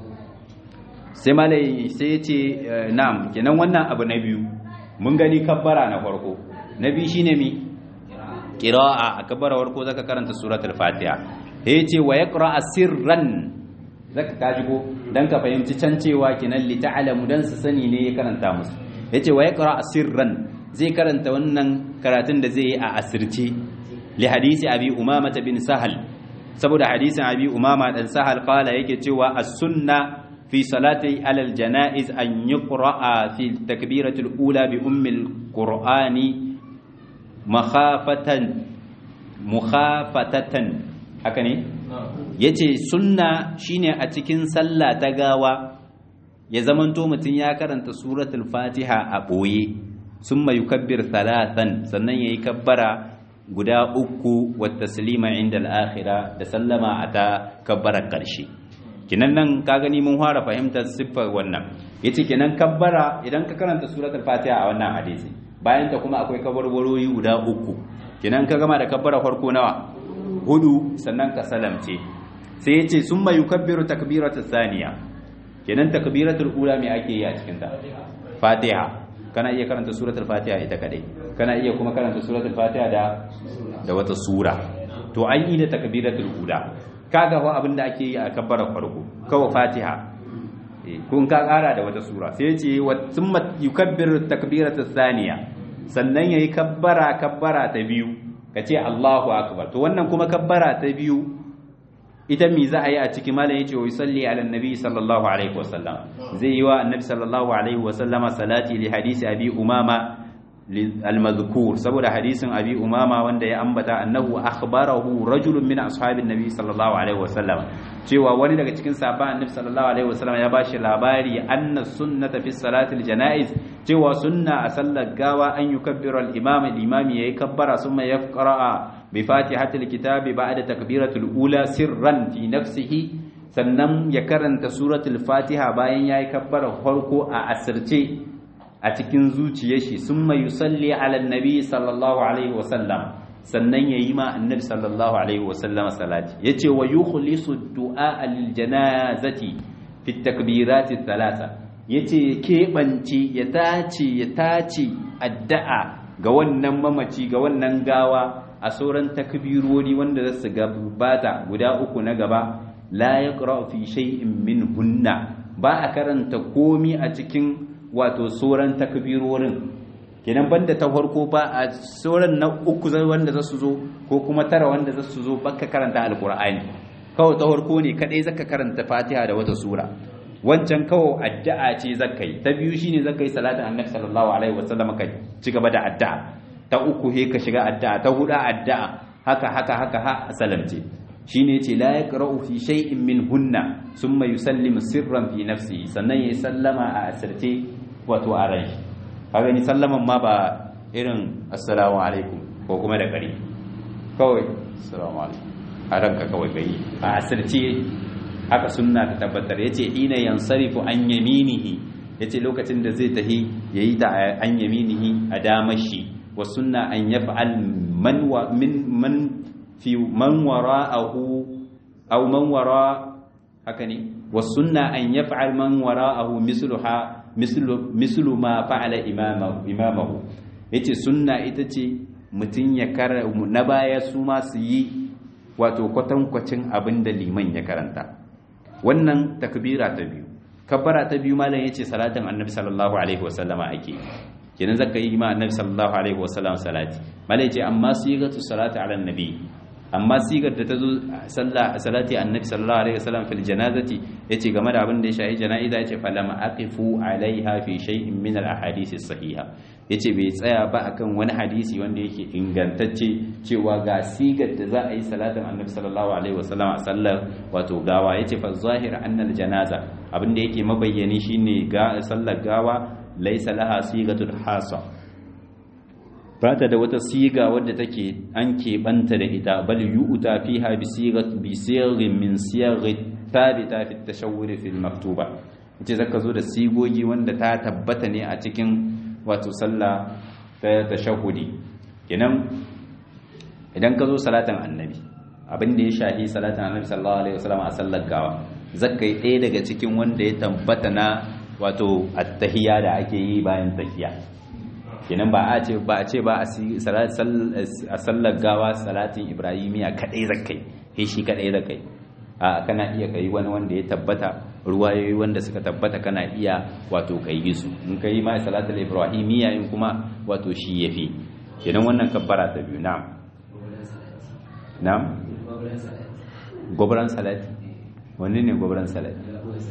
Sai malai sai yace na'am kenan wannan abu na biyu mun gani kabbara na farko na biyu shine mi qira'a a kabbara farko zaka karanta suratul Fatiha yace wa yaqra'a sirran zaka kajigo dan ka fahimci can cewa kinan li ta'lamu dan su sani ne ya karanta musu yace wa yaqra'a sirran zai karanta wannan karatun da zai yi a asirce li hadisi abi umama bin sahal saboda hadisin abi umama dan sahal qala yake cewa as-sunna fi salati alal janaiz an yuqra'a fi takbiratul ula bi ummil qur'ani makhafatan mukhafatatan haka ne yace sunna shine a cikin sallah ta gawa ya zamanto mutun ya karanta suratul fatiha a boye summa yukabbir thalathan sannan yayi kabbara guda uku wa taslima inda al-akhirah da sallama ata kabbara karshe kinan nan ka gani mun fara fahimtar siffar wannan yace kinan kabbara idan ka karanta suratul fatiha a wannan hadisi bayan ta kuma akwai kabbarwarori guda uku kinan ka gama da kabbara farko nawa hudu sannan ka salamce sai yace summa yukabbiru takbiratus thaniya kinan takbiratul ula me ake yi a cikin ta fatiha kana iya karanta suratul fatiha ita kadai kana iya kuma karanta suratul fatiha da da wata sura to an yi da takbiratul ula kaga wa abinda ake yi a kabbara farko kawai fatiha kun ka kara da wata sura sai yace wa thumma yukabbiru takbiratus thaniya sannan yayi kabbara kabbara ta biyu kace Allahu akbar to wannan kuma kabbara ta biyu ita mi za a yi a ciki malam yace wa yusalli ala annabi sallallahu alaihi wasallam zai yi wa annabi sallallahu alaihi wasallama salati li hadisi abi umama al-madhkur saboda hadisin abi umama wanda ya ambata annahu akhbarahu rajulun min ashabin nabi sallallahu alaihi wasallam cewa wani daga cikin sahabban annabi sallallahu alaihi wasallam ya bashi labari anna sunnata fi salati al-janaiz cewa sunna a sallar gawa an yukabbiru al-imam al-imam yayi kabbara summa yaqra'a bi fatihatil kitabi ba'da takbiratul ula sirran fi nafsihi sannan ya karanta suratul fatiha bayan yayi kabbara farko a asirce a cikin zuciyar shi summa yusalli ala annabi sallallahu alaihi wasallam sannan yayi ma annabi sallallahu alaihi wasallam salati yace wa yukhlisu du'a lil janazati fi takbirati thalatha yace kebanci ya tace ya tace addu'a ga wannan mamaci ga wannan gawa a sauran takbirori wanda za su gabata guda uku na gaba la yaqra fi shay'in minhunna ba a karanta komi a cikin wato sauran takbirorin kenan banda ta farko ba a sauran na uku wanda za su zo ko kuma tara wanda za su zo baka karanta alqur'ani kawai ta farko ne kadai zaka karanta fatiha da wata sura wancan kawai addu'a ce zakai ta biyu shine zakai salatin annabi sallallahu alaihi wasallam ka ci gaba da addu'a ta uku he ka shiga addu'a ta huda addu'a haka haka haka ha salamce shine yace la yaqra'u fi shay'in minhunna summa yusallimu sirran fi nafsihi sannan yayi sallama a asirce wato a rai kaga ni sallaman ma ba irin assalamu alaikum ko kuma da kare kawai assalamu alaikum a ranka kawai kai a asirce haka sunna ta tabbatar yace ina yansarifu an yaminihi yace lokacin da zai tahi yayi da an yaminihi a damashi wa sunna an yaf'al man wa min man fi man wara'ahu aw man wara haka ne wa sunna an yaf'al man wara'ahu misluha mislu mislu ma fa'ala imamahu imamahu yace sunna ita ce mutun ya kara na baya su ma su yi wato kwatankwacin abinda liman ya karanta wannan takbira ta biyu kabbara ta biyu malam yace salatin annabi sallallahu alaihi wasallama ake kenan zaka yi ma annabi sallallahu alaihi wasallam salati malam yace amma sigatu salati ala annabi amma sigar da tazo sallah salati annabi sallallahu alaihi wasallam fil janazati yace game da abin da ya shahi janaiza yace falam aqifu alaiha fi shay'in min al ahadith as sahiha yace bai tsaya ba akan wani hadisi wanda yake ingantacce cewa ga sigar da za a yi salatin annabi sallallahu alaihi wasallam a sallar wato gawa yace fa zahir anna al janaza abin da yake mabayyani shine ga sallar gawa laysa laha sigatul hasa bata da wata siga wadda take an keɓanta da ita bal yu'ta fiha bi sigat bi sighin min siyaghi thabita fi at-tashawwur fi al-maktuba yace zaka zo da sigogi wanda ta tabbata ne a cikin wato sallah ta tashahhudi kenan idan ka zo salatin annabi abin da ya shahi salatin annabi sallallahu alaihi wasallam a sallar gawa zaka yi ɗaya daga cikin wanda ya tabbata na wato at-tahiyya da ake yi bayan tahiyya kenan ba a ce ba a ce ba a sallar gawa salatin ibrahimiya kadai zakai he shi kadai zakai a kana iya kai wani wanda ya tabbata ruwayoyi wanda suka tabbata kana iya wato kai su in kai ma salatul ibrahimiyya in kuma wato shi yafi kenan wannan kabbara ta biyu na'am na'am gobran salati wanne ne gobran salati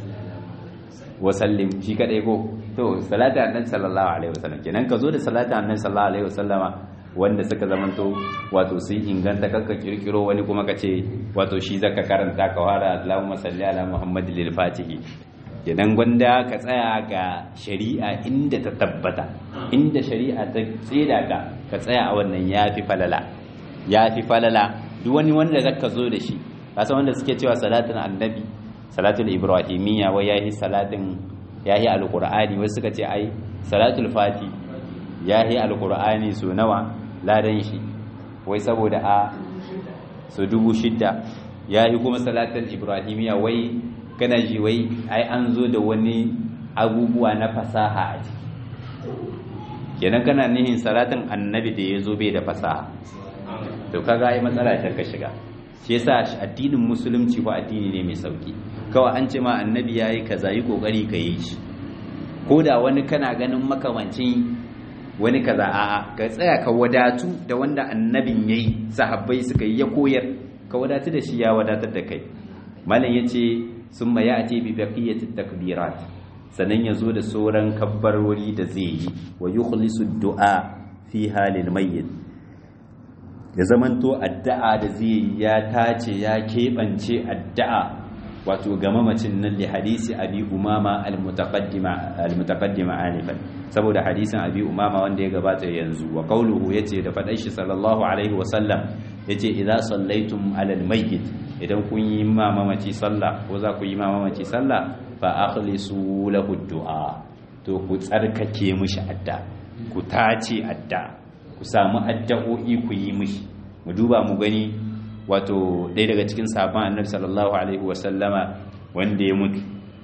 wa sallim shi kadai ko to salatu annabi sallallahu alaihi wasallam kenan ka zo da salatu annabi sallallahu alaihi wasallama wanda suka zamanto wato sun inganta kanka kirkiro wani kuma ka ce wato shi zaka karanta ka fara Allahumma salli ala Muhammad lil fatihi kenan gwanda ka tsaya ga shari'a inda ta tabbata inda shari'a ta tsira ka ka tsaya a wannan yafi falala yafi falala duk wani wanda zaka zo da shi kasa wanda suke cewa salatin annabi salatul ibrahimiyya wai yayi salatin yayi alqur'ani wasu suka ce ai salatul fati yayi alqur'ani so nawa ladan shi wai saboda a so dubu shidda yayi kuma salatul ibrahimiyya wai kana ji wai ai an zo da wani abubuwa na fasaha a ciki kenan kana nihin salatin annabi da yazo bai da fasaha to kaga ai matsala ta ka shiga shi yasa addinin musulunci ko addini ne mai sauki kawai an ce ma annabi yayi kaza yi kokari ka yi shi ko da wani kana ganin makamancin wani kaza a'a ka tsaya ka wadatu da wanda annabin yayi sahabbai suka yi ya koyar ka wadatu da shi ya wadatar da kai malam yace summa ya'ti bi baqiyati takbirat sanan yazo da sauran kabbarori da zai yi wa yukhlisu du'a fi halil mayyit ya zamanto addu'a da zai ya tace ya keɓance addu'a wato ga mamacin nan li hadisi abi umama al-mutaqaddima al-mutaqaddima anifan saboda hadisin abi umama wanda ya gabata yanzu wa qawluhu yace da fadai shi sallallahu alaihi wa sallam yace idza sallaitum ala al-mayyit idan kun yi ma mamaci sallah ko za ku yi ma mamaci sallah fa akhlisu lahu du'a to ku tsarkake mishi adda ku tace adda ku samu addu'o'i ku yi mishi mu duba mu gani wato ɗaya daga cikin sahabban annabi sallallahu alaihi wasallama wanda ya mutu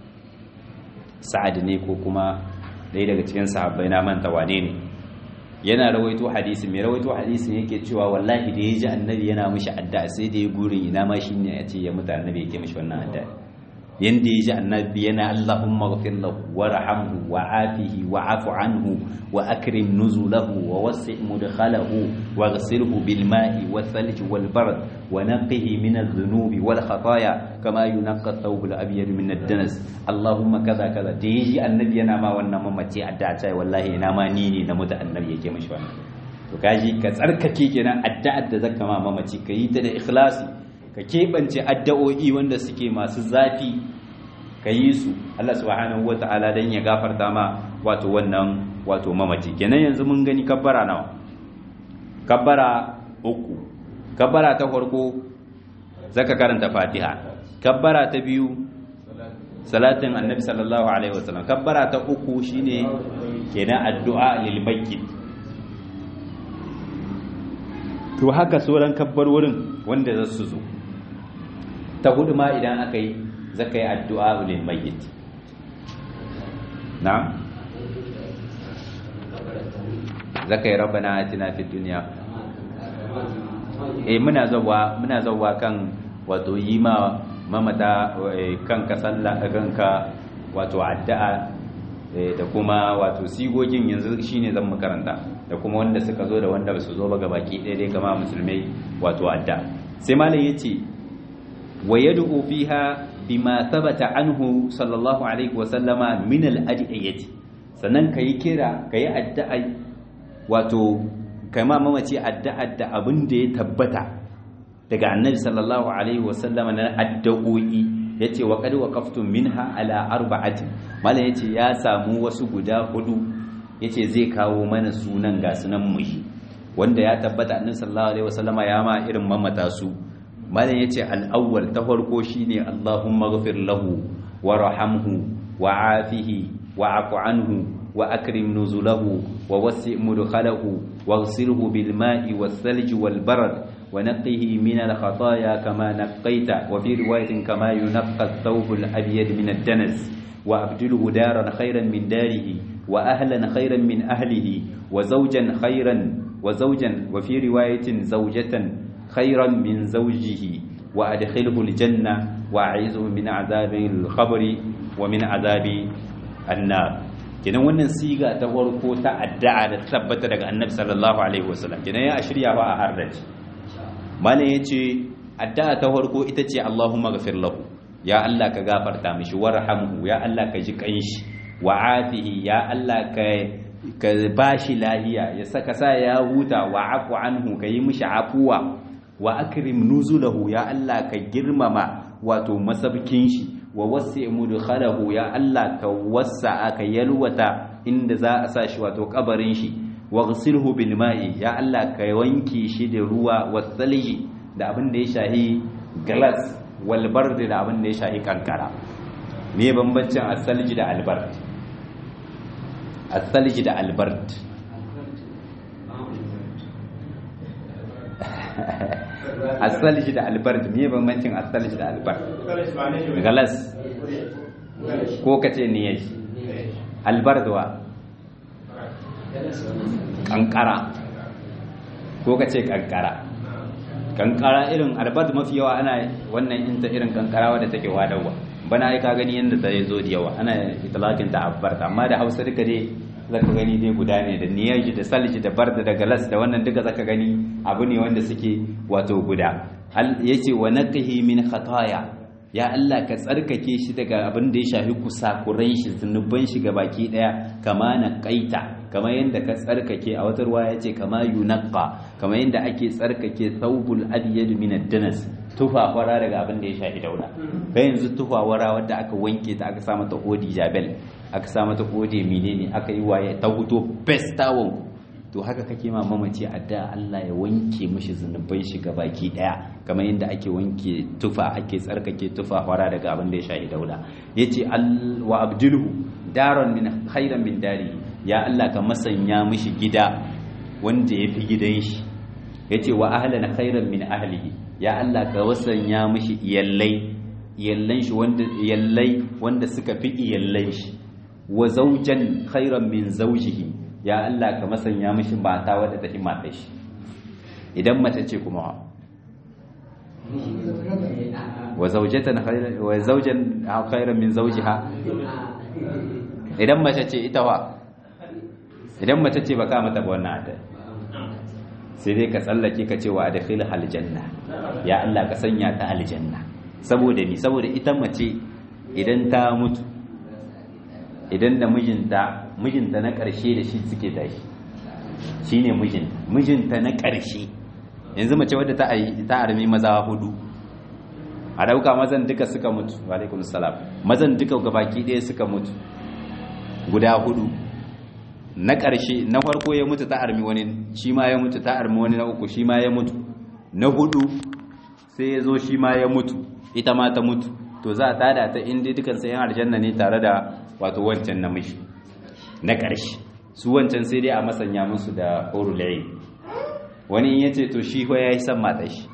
sa'ad ne ko kuma ɗaya daga cikin sahabbai na manta wane ne yana rawaito hadisi mai rawaito hadisi yake cewa wallahi da ya ji annabi yana mishi addu'a sai da ya gurin ina ma shine ya ce ya mutu annabi yake mishi wannan addu'a yanda ya ji annabi yana Allahumma ghfir lahu warhamhu wa'afihi wa'fu anhu wa akrim nuzulahu wa wasi' mudkhalahu waghsilhu bil ma'i wal thalj wal barad wa naqqihi min adh-dhunubi wal khataaya kama yunqqa ath-thawb al-abyad min ad-danas Allahumma kaza kaza da ya ji annabi yana ma wannan mamaci addu'a sai wallahi ina ma ni ne na mutu annabi yake mishi wannan to kaji ka tsarkake kenan addu'ar da zaka ma mamaci kai ta da ikhlasi ka keɓance addu'o'i wanda suke masu zafi ka yi su Allah subhanahu wata'ala dan ya gafarta ma wato wannan wato mamaci kenan yanzu mun gani kabbara nawa kabbara uku kabbara ta farko zaka karanta Fatiha kabbara ta biyu salatin annabi sallallahu alaihi wasallam kabbara ta uku shine kenan addu'a lil mayyit to haka sauran kabbarorin wanda za su zo ta hudu ma idan aka yi zaka yi addu'a lil mayyit na'am zaka yi rabbana atina fid dunya eh muna zawa muna zawa kan wato yi ma mamata kanka sallah kanka wato addu'a da kuma wato sigogin yanzu shine zan makaranta da kuma wanda suka zo da wanda ba su zo ba gabaki ɗaya dai kama musulmai wato adda sai malai yace wa yad'u fiha bima thabata anhu sallallahu alaihi wasallama min al-ad'iyati sannan kai kira kai addu'a wato kai ma mamaci addu'a da abin da ya tabbata daga annabi sallallahu alaihi wasallama na addu'o'i yace wa qad waqaftum minha ala arba'atin mallan yace ya samu wasu guda hudu yace zai kawo mana sunan ga sunan mushi wanda ya tabbata annabi sallallahu alaihi wasallama ya ma irin mamata su mallan yace al-awwal ta farko shine Allahumma ghfir lahu warhamhu wa'afihi wa'fu anhu wa akrim nuzulahu wa wasi' mudkhalahu waghsilhu bil ma'i was thalj wal barad ونقه من الخطايا كما نقيت وفي رواية كما ينقى الثوب الأبيض من الدنس وأبدله دارا خيرا من داره وأهلا خيرا من أهله وزوجا خيرا وزوجا وفي رواية زوجة خيرا من زوجه wa adkhilhu aljanna wa a'izhu min azabil qabri wa min azabi annar. kenan wannan siga ta farko ta addu'a da tabbata daga annabi sallallahu alaihi wasallam kenan ya shirya ba a harrace malam yace addu'a ta farko ita ce Allahumma ghafir lahu, ya Allah ka gafarta mishi, warhamhu ya Allah ka ji kanshi, wa afihi ya Allah ka ka bashi lahiya ya saka sa ya huta, wa afu anhu ka yi mishi afuwa, wa akrim nuzulahu ya Allah ka girmama wato masabkin shi, wa wasi mudkhalahu ya Allah ka wasa ka yalwata inda za a sa shi wato kabarin shi, wa ghsilhu bil ma'i ya Allah ka wanke shi da ruwa, wasalji da abin da ya shahi glass, wal bard da abin da ya shahi kankara. me bambancin asalji da albard? asalji da albard asalji da albard me bambancin asalji da albard? galas ko kace ne yayi albard wa kankara ko kace kankara kankara irin albard mafi yawa ana wannan inta irin kankara wadda take wadawa bana ai ka gani yanda ta zo da yawa ana itlaqin ta albard amma da Hausa duka dai zaka gani dai guda ne da niyaji da salji da barda da galas da wannan duka zaka gani abu ne wanda suke wato guda. yace wa naqihi min khataya ya Allah ka tsarkake shi daga abin da ya shafi kusakuran shi zunuban shi baki daya, kama na kaita kama yanda ka tsarkake a wata ruwa yace kama yunqa kama yanda ake tsarkake thawbul abyad min ad-danas, tufafara daga abin da ya shafi dauda. kai yanzu tufawara wadda aka wanke ta aka sa mata odi jabel aka sa mata odi menene aka yi waye ta huto best tawon, to haka kake ma mamaci adda Allah ya wanke mishi zunubai shi baki daya kamar yadda ake wanke tufa ake tsarkake tufa fara daga abin da ya shahi dauda. yace al wa abdulhu daron min khairan min dari ya Allah ka masanya mishi gida wanda yafi gidan shi. yace wa ahlan khairan min ahlihi ya Allah ka wasanya mishi iyallai iyallan shi wanda iyallai wanda suka fi iyallan shi. wa zawjan khairan min zawjihi ya Allah ka masanya mishi mata wadda ta himata shi. idan mace ce kuma wa zawjatan khairan wa zawjan khairan min zawjiha. idan mace ce ita wa idan mace ce baka mata ba wannan adda sai dai ka tsallake ka ce wa adkhil aljanna ya Allah ka sanya ta aljanna. saboda ni saboda ita mace idan ta mutu idan da mijinta mijinta na ƙarshe da shi suke tashi shine mijinta mijinta na ƙarshe. yanzu mace wadda ta ta armi maza hudu a dauka mazan duka suka mutu, wa alaikum salam, mazan duka gabaki ɗaya suka mutu guda hudu, na ƙarshe na farko ya mutu ta armi wani shi ma ya mutu, ta armi wani na uku shi ma ya mutu, na hudu sai ya zo shi ma ya mutu ita ma ta mutu, to za a tada ta inda dukan sai yan aljanna ne tare da wato wancan namiji na ƙarshe. su wancan sai dai a masanya musu da horulayi. wani in yace to shi ya yi san matar shi,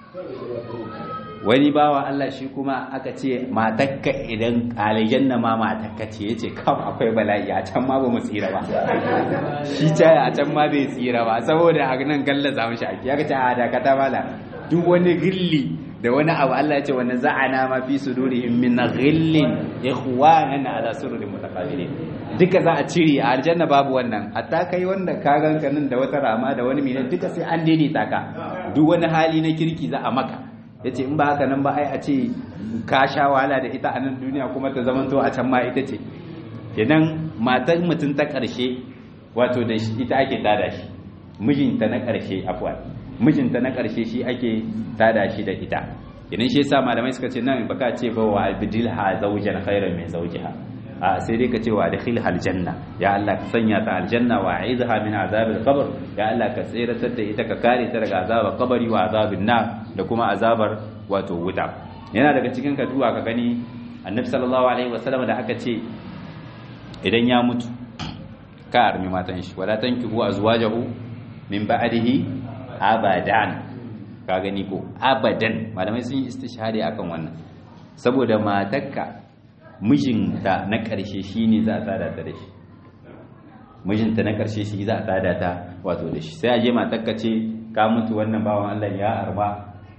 wani bawa Allah shi kuma aka ce matakka idan aljanna ma matakka ce yace kam akwai bala'i a can ma ba mu tsira ba shi ta a can ma bai tsira ba saboda a nan gallaza mishi ake aka ce a dakata mala duk wani gilli da wani abu Allah ya ce wani za'ana ma fi sudurihim min ghillin ikhwanan ala sururin mutaqabilin, duka za a cire a aljanna babu wannan. hatta kai wanda ka ganka nan da wata rama da wani mene duka sai an daidaita ka, duk wani hali na kirki za a maka. yace in ba haka nan ba ai a ce ka sha wahala da ita a nan duniya kuma ta zamanto a can ma ita ce. kenan matar mutum ta karshe wato da ita ake tada shi, mijinta na karshe afwan mijinta na ƙarshe shi ake tada shi da ita. idan shi yasa malamai suka ce nan baka ce ba wa abdilha zawjan khairan min zawjiha, a sai dai ka ce wa adkhilha aljanna ya Allah ka sanya ta aljanna wa a'idha min azabil qabr ya Allah ka tsiratar da ita ka kare ta daga azabar kabari wa azabin nar da kuma azabar wato wuta. yana daga cikin ka duwa ka gani annabi sallallahu alaihi wasallam da aka ce idan ya mutu ka armi matan shi wala tankihu azwajahu min ba'dihi abadan, ka gani ko abadan. malamai sun yi istishhadi akan wannan saboda matakka mijinta na ƙarshe shine za a tada ta da shi, mijinta na ƙarshe shi za a tada ta wato da shi. sai a je matakka ce ka mutu wannan bawan Allah ya arba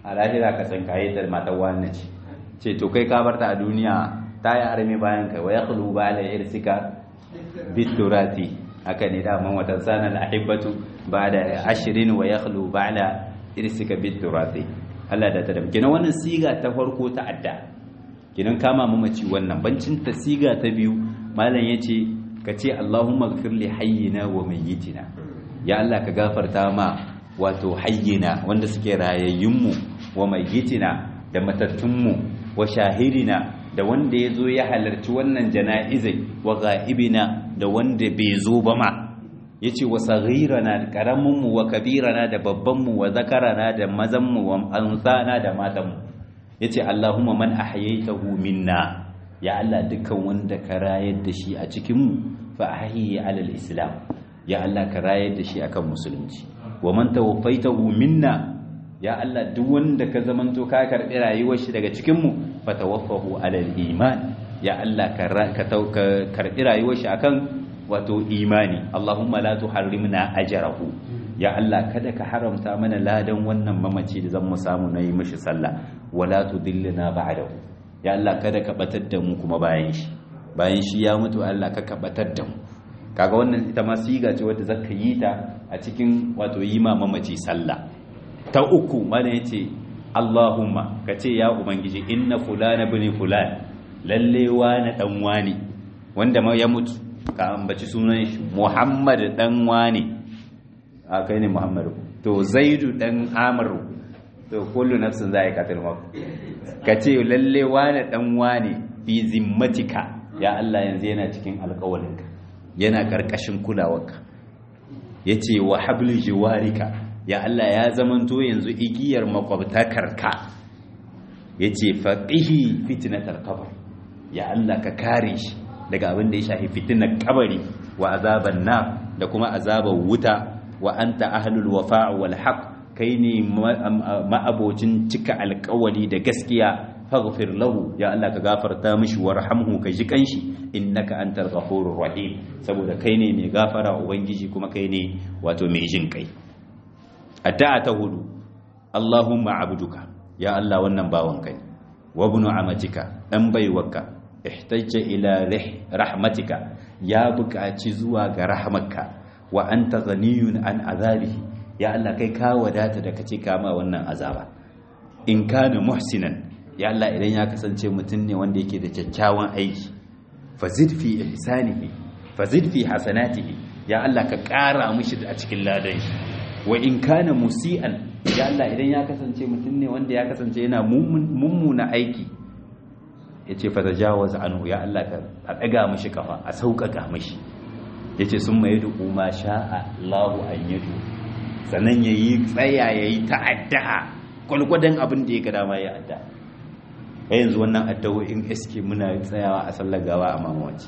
a lahira ka san kayi da matar wannan ce ce to kai ka barta a duniya ta yi arme bayan kai wa yakhlu ba'da irsika biturati haka ne da man watan sana al-ahibbatu ba'da ashrin wa yakhlu ba'da irsika biturati Allah da ta da kenan wannan siga ta farko ta adda kenan kama mamaci wannan bancin ta siga ta biyu malam yace ka ce Allahumma ighfir li hayyina wa mayyitina ya Allah ka gafarta ma wato hayyina wanda suke rayayyunmu wa mayyitina da matattunmu wa shahidina da wanda ya zo ya halarci wannan jana'izai wa ga'ibina da wanda bai zo ba ma ya ce wa saghirana da ƙaraminmu wa kabirana da babbanmu wa zakarana da mazanmu wa ansana da matanmu ya ce Allahumma man ahyaitahu minna ya Allah dukkan wanda ka rayar da shi a cikinmu fa ahyi alal islam ya Allah ka rayar da shi akan musulunci wa man tawaffaitahu minna ya Allah duk wanda ka zamanto ka karbi rayuwar shi daga cikin mu fa tawaffahu alal iman ya Allah ka karbi rayuwar shi akan wato imani Allahumma la tuharrimna ajrahu ya Allah kada ka haramta mana ladan wannan mamaci da zan mu samu nayi mishi sallah wala tudillina ba'dahu ya Allah kada ka batar da mu kuma bayan shi bayan shi ya mutu Allah ka kabatar da mu kaga wannan ita ma siga ce wadda zaka yi ta a cikin wato yi ma mamaci sallah ta uku mana yace Allahumma kace ya ubangiji inna fulana ibn fulan lalle wani dan wani wanda ma ya mutu ka ambaci sunan shi Muhammad dan wani a kai ne Muhammad to Zaidu dan Amr to kullu nafsin zai katil maut kace lalle wani dan wani fi zimmatika ya Allah yanzu yana cikin alƙawarinka yana karkashin kulawarka yace wa hablu jiwarika ya Allah ya zamanto yanzu igiyar makwabtakarka yace faqihi fitnatal qabr ya Allah ka kare shi daga abin da ya shafi fitnar kabari wa azaban nar da kuma azabar wuta wa anta ahlul wafa' wal haqq kai ne ma'abocin cika alƙawari da gaskiya faghfir lahu ya Allah ka gafarta mishi warhamhu ka ji kanshi innaka antal ghafurur rahim saboda kai ne mai gafara ubangiji kuma kai ne wato mai jin kai addu'a ta hudu Allahumma abduka ya Allah wannan bawan kai wa ibnu amatika dan baiwarka ihtajja ila rahmatika ya buƙaci zuwa ga rahmatka wa anta ghaniyun an azabihi ya Allah kai ka wadata da kace kama wannan azaba in kana muhsinan ya Allah idan ya kasance mutum ne wanda yake da kyakkyawan aiki fazid fi ihsanihi fazid fi hasanatihi ya Allah ka ƙara mishi a cikin ladan shi wa in kana musian ya Allah idan ya kasance mutum ne wanda ya kasance yana mummuna aiki yace fa tajawaz anhu ya Allah ka daga mishi kafa a sauƙaƙa mishi yace summa yadu ma sha'a Allahu an yadu sannan yayi tsaya yayi ta'adda kulkudan abin da ya ga dama ya adda a yanzu wannan addu'o'in iske muna tsayawa a sallar gawa a mamaci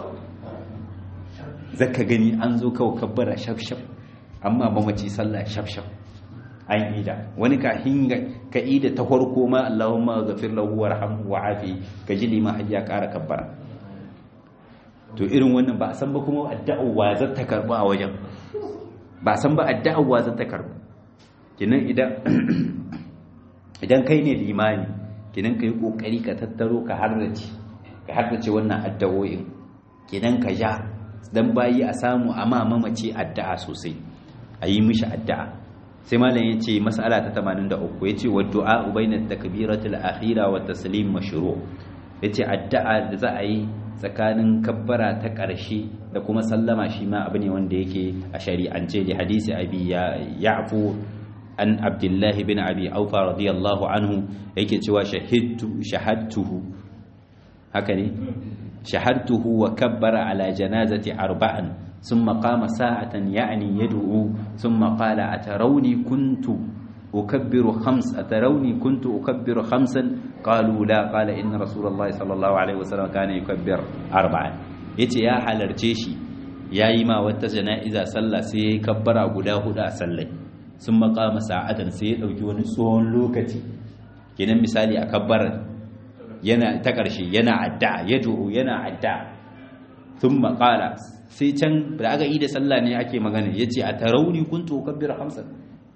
zaka gani an zo kawo kabbara shafshaf amma mamaci sallah shafshaf an ida wani ka hinga ka ida ta farko ma Allahumma ghafir lahu warhamhu wa'afi ka ji lima hajja ƙara kabbara to irin wannan ba a san ba kuma addu'a wa za ta karbu a wajen ba san ba addu'a wa za ta karbu kinan idan idan kai ne limani kinan ka yi ƙoƙari ka tattaro ka harrace ka harrace wannan addu'o'in kinan ka ja dan bayi a samu amma mamaci addu'a sosai a yi mishi addu'a sai malam ya ce mas'ala ta tamanin da uku ya ce wa du'a bayna takbiratul akhira wa taslim mashru' ya ce addu'a da za a yi tsakanin kabbara ta ƙarshe da kuma sallama shi ma abu ne wanda yake a shari'ance da hadisi abi ya'fu an abdullahi bin abi aufa radiyallahu anhu yake cewa shahidtu shahadtuhu haka ne shahadtuhu wa kabbara ala janazati arba'an thumma qama sa'atan ya'ni yad'u thumma qala atarawni kuntu ukabbiru khams atarawni kuntu ukabbiru khamsan qalu la qala inna rasulullahi sallallahu alaihi wasallam kana yukabbir arba'an yace ya halarce shi yayi ma wata jana'iza sallah sai yayi kabbara guda hudu a sallai sun makama sa'atan sai ya ɗauki wani tsohon lokaci kenan misali a kabbar yana ta ƙarshe yana adda ya duhu yana adda sun makala sai can da aka yi da sallah ne ake magana ya ce a tarauni kun to kabbir hamsin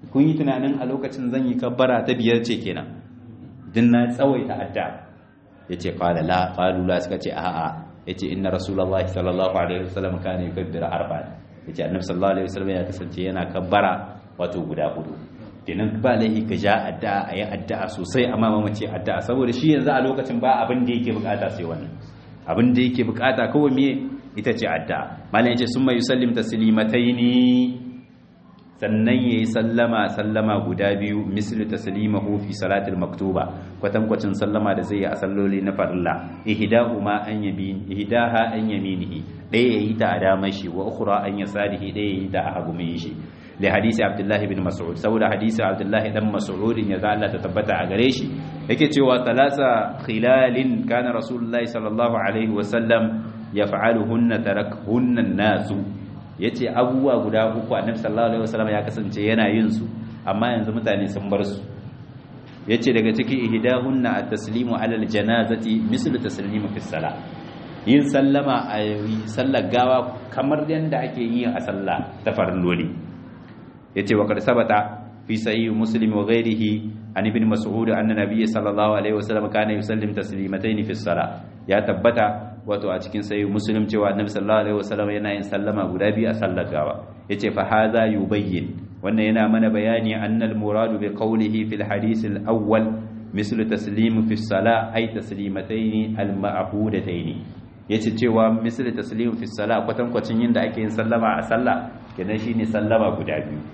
kun yi tunanin a lokacin zan yi kabbara ta biyar ce kenan din na tsawaita adda yace qala la qalu la suka ce a'a yace inna rasulullahi sallallahu alaihi wasallam kana yukabbiru arba'a yace annabi sallallahu alaihi wasallam ya kasance yana kabbara wato guda hudu kenan ba laihi ka ja addu'a ayi addu'a sosai amma mamace addu'a saboda shi yanzu a lokacin ba abin da yake bukata sai wannan abin da yake bukata kawai me ita ce addu'a malam yace summa yusallim taslimataini sannan yayi sallama sallama guda biyu mislu taslimahu fi salatil maktuba kwatankwacin sallama da zai yi a salloli na farilla ihdahuma an yamin ihdaha an yaminihi daya yayi ta a damar shi wa ukhra an yasarihi daya yayi ta a hagumin shi li hadisi abdullahi bin mas'ud saboda hadisi abdullahi dan mas'ud ya za Allah ta tabbata a gare shi yake cewa talasa khilalin kana rasulullahi sallallahu alaihi wa sallam yaf'aluhunna tarakhunna an-nasu yace abubuwa guda uku annabi sallallahu alaihi wasallam ya kasance yana yin su amma yanzu mutane sun bar su yace daga ciki ihdahunna at-taslimu ala al-janazati mislu taslimu fi salat yin sallama a sallar gawa kamar yanda ake yi a sallah ta farilloli yace wa qad sabata fi sahih muslim wa ghayrihi an ibn mas'ud anna nabiy sallallahu alaihi wasallam kana yusallim taslimatayn fi salat ya tabbata wato a cikin sahih muslim cewa annabi sallallahu alaihi wasallam yana yin sallama guda biyu a sallar gawa yace fa hadha yubayyin wannan yana mana bayani annal muradu bi qawlihi fil hadith al awwal mislu taslim fi salat ay taslimatayn al ma'hudatayn yace cewa mislu taslim fi salat kwatan kwacin yin da ake yin sallama a sallah kenan shine sallama guda biyu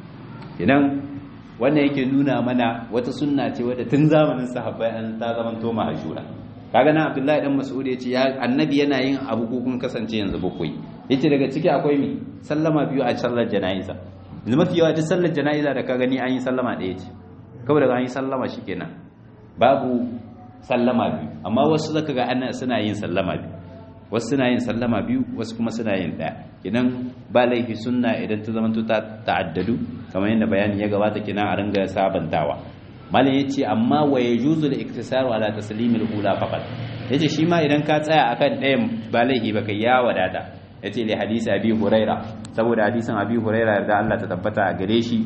kenan wannan yake nuna mana wata sunna ce wadda tun zamanin sahabbai an ta zaman to mahjura kaga na Abdullahi dan Mas'ud yace ya annabi yana yin abu ko kun kasance yanzu bakwai yace daga ciki akwai mi sallama biyu a sallar jana'iza yanzu mafi yawa duk sallar jana'iza da ka gani an yi sallama ɗaya ce kawai daga an yi sallama shikenan babu sallama biyu amma wasu zaka ga ana suna yin sallama biyu wasu suna yin sallama biyu wasu kuma suna yin ɗaya kenan ba laifi sunna idan ta zamanto ta ta'addadu kamar yadda bayani ya gabata kenan a ringa sabantawa malam yace amma wa yajuzu al-iktisaru ala taslim al-ula faqat yace shi ma idan ka tsaya akan ɗayan ba laifi ba kai ya wadata yace li hadisi abi huraira saboda hadisin abi huraira da Allah ta tabbata a gare shi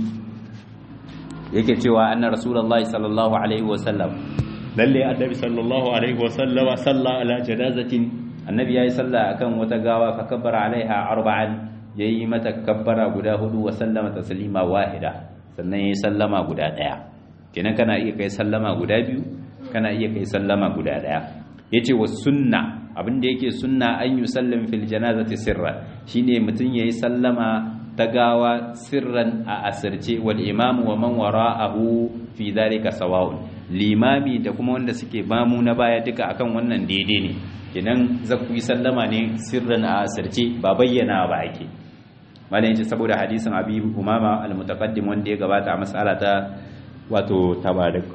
yake cewa anna rasulullahi sallallahu alaihi wa sallam lalle annabi sallallahu alaihi wa sallama salla ala janazatin annabi yayi salla akan wata gawa fa kabbara alaiha arba'an yayi mata kabbara guda hudu wa sallama taslima wahida sannan yayi sallama guda daya kenan kana iya kai sallama guda biyu kana iya kai sallama guda daya yace wa sunna abinda yake sunna an yusallim fil janazati sirran shine mutun yayi sallama ta gawa sirran a asirce wal imamu wa man wara'ahu fi dhalika sawa'un limami da kuma wanda suke bamu na baya duka akan wannan daidai ne kenan zaku yi sallama ne sirran a asirce ba bayyana ba ake mallan yace saboda hadisin abi umama al-mutaqaddim wanda ya gabata a mas'ala ta wato tabarak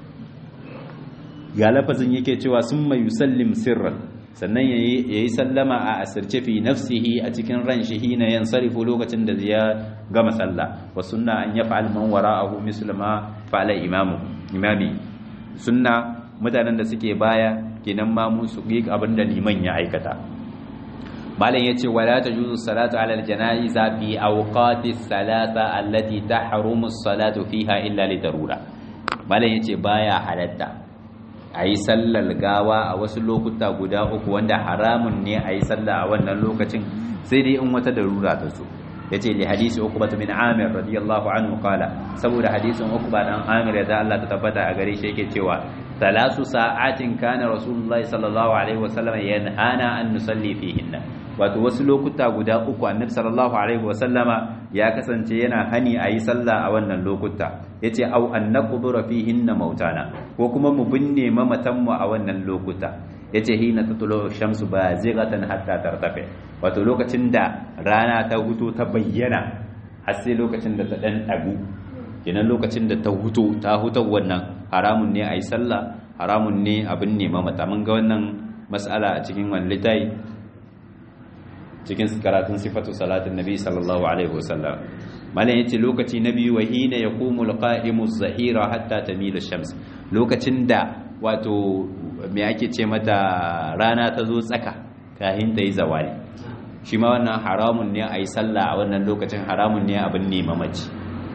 ga lafazin yake cewa summa yusallim sirran sannan yayi sallama a asirce fi nafsihi a cikin ran shi hina yansarifu lokacin da ya gama sallah wa sunna an yaf'al man wara'ahu mislama fa'ala imamu imami sunna mutanen da suke baya kenan ma mu su yi abinda liman ya aikata malam yace wala tajuzu salatu ala aljanaza fi awqati salata allati tahrumu as-salatu fiha illa li darura malam yace baya halatta ayi sallar gawa a wasu lokuta guda uku wanda haramun ne ayi sallah a wannan lokacin sai dai in wata darura ta zo yace li hadisi Uqbah bin Amir radiyallahu anhu qala saboda hadisin Uqbah dan Amir da Allah ta tabbata a gare shi yake cewa salasu sa'atin kana rasulullahi sallallahu alaihi wasallam yanhana an nusalli fihinna wato wasu lokuta guda uku annabi sallallahu alaihi wasallama ya kasance yana hani ayi sallah a wannan lokuta yace au an naqbura fihinna mautana ko kuma mu binne mamatan mu a wannan lokuta yace hina tatlu shamsu bazighatan hatta tartafi wato lokacin da rana ta huto ta bayyana har sai lokacin da ta dan dagu kenan lokacin da ta huto ta hutar wannan haramun ne ayi sallah haramun ne abin ne mamata mun ga wannan mas'ala a cikin wannan litai cikin karatun sifatu salatin nabi sallallahu alaihi wasallam malan yace lokaci na biyu wa hina yaqumu alqa'imu az-zahira hatta tamila ash-shams lokacin da wato me ake ce mata rana ta zo tsaka kafin ta yi zawali shi ma wannan haramun ne ayi sallah a wannan lokacin haramun ne abin ne mamaci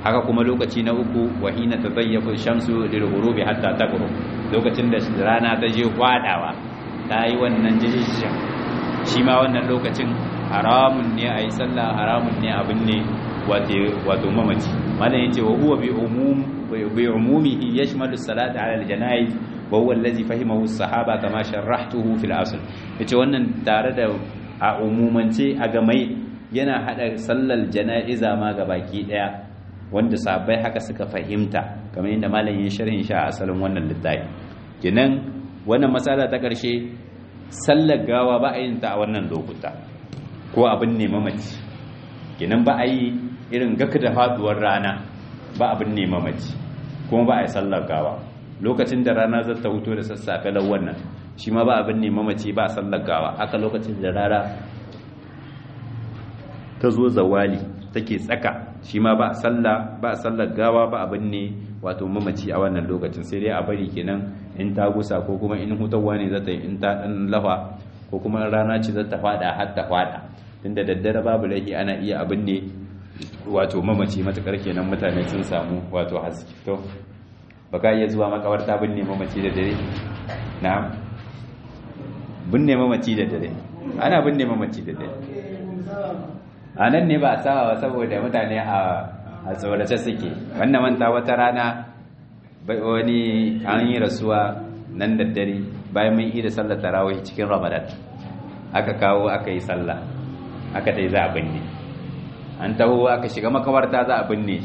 haka kuma lokaci na uku wa hina tadayyafu shamsu lil ghurubi hatta taghrub lokacin da rana ta je kwadawa ta yi wannan jijjishin shi ma wannan lokacin haramun ne a yi sallah haramun ne abin ne wato mamaci malam yace wa huwa bi umum bi umumihi yashmalu salata ala al-janaiz wa huwa allazi fahimahu as-sahaba kama sharahtuhu fil asl yace wannan tare da a umumance a gamai yana hada sallar janaiza ma gabaki daya wanda sahabbai haka suka fahimta kamar yadda malam yin sharhin sha asalin wannan littafi kenan wannan masala ta karshe sallar gawa ba a yin ta a wannan lokuta ko abin ne mamaci kenan ba a yi irin gaka da faduwar rana ba abin ne mamaci kuma ba a yi sallar gawa lokacin da rana za ta huto da sassafe lau wannan shi ma ba abin ne mamaci ba a sallar gawa haka lokacin da rana ta zo zawali take tsaka shi ma ba a salla ba a sallar gawa ba abin ne wato mamaci a wannan lokacin sai dai a bari kenan in ta gusa ko kuma in hutawa ne za ta yi in ta dan lafa ko kuma rana ce za ta fada har ta fada tunda daddare babu laifi ana iya abin ne wato mamaci matakar kenan mutane sun samu wato haske to baka iya zuwa makabarta binne mamaci da dare na'am binne mamaci da dare ana binne mamaci da dare anan ne ba a sawa saboda mutane a a tsorace suke wannan manta wata rana bai wani an yi rasuwa nan da dare bayan mun yi da sallar tarawih cikin ramadan aka kawo aka yi sallah aka dai za a binne an taho aka shiga makabarta za a binne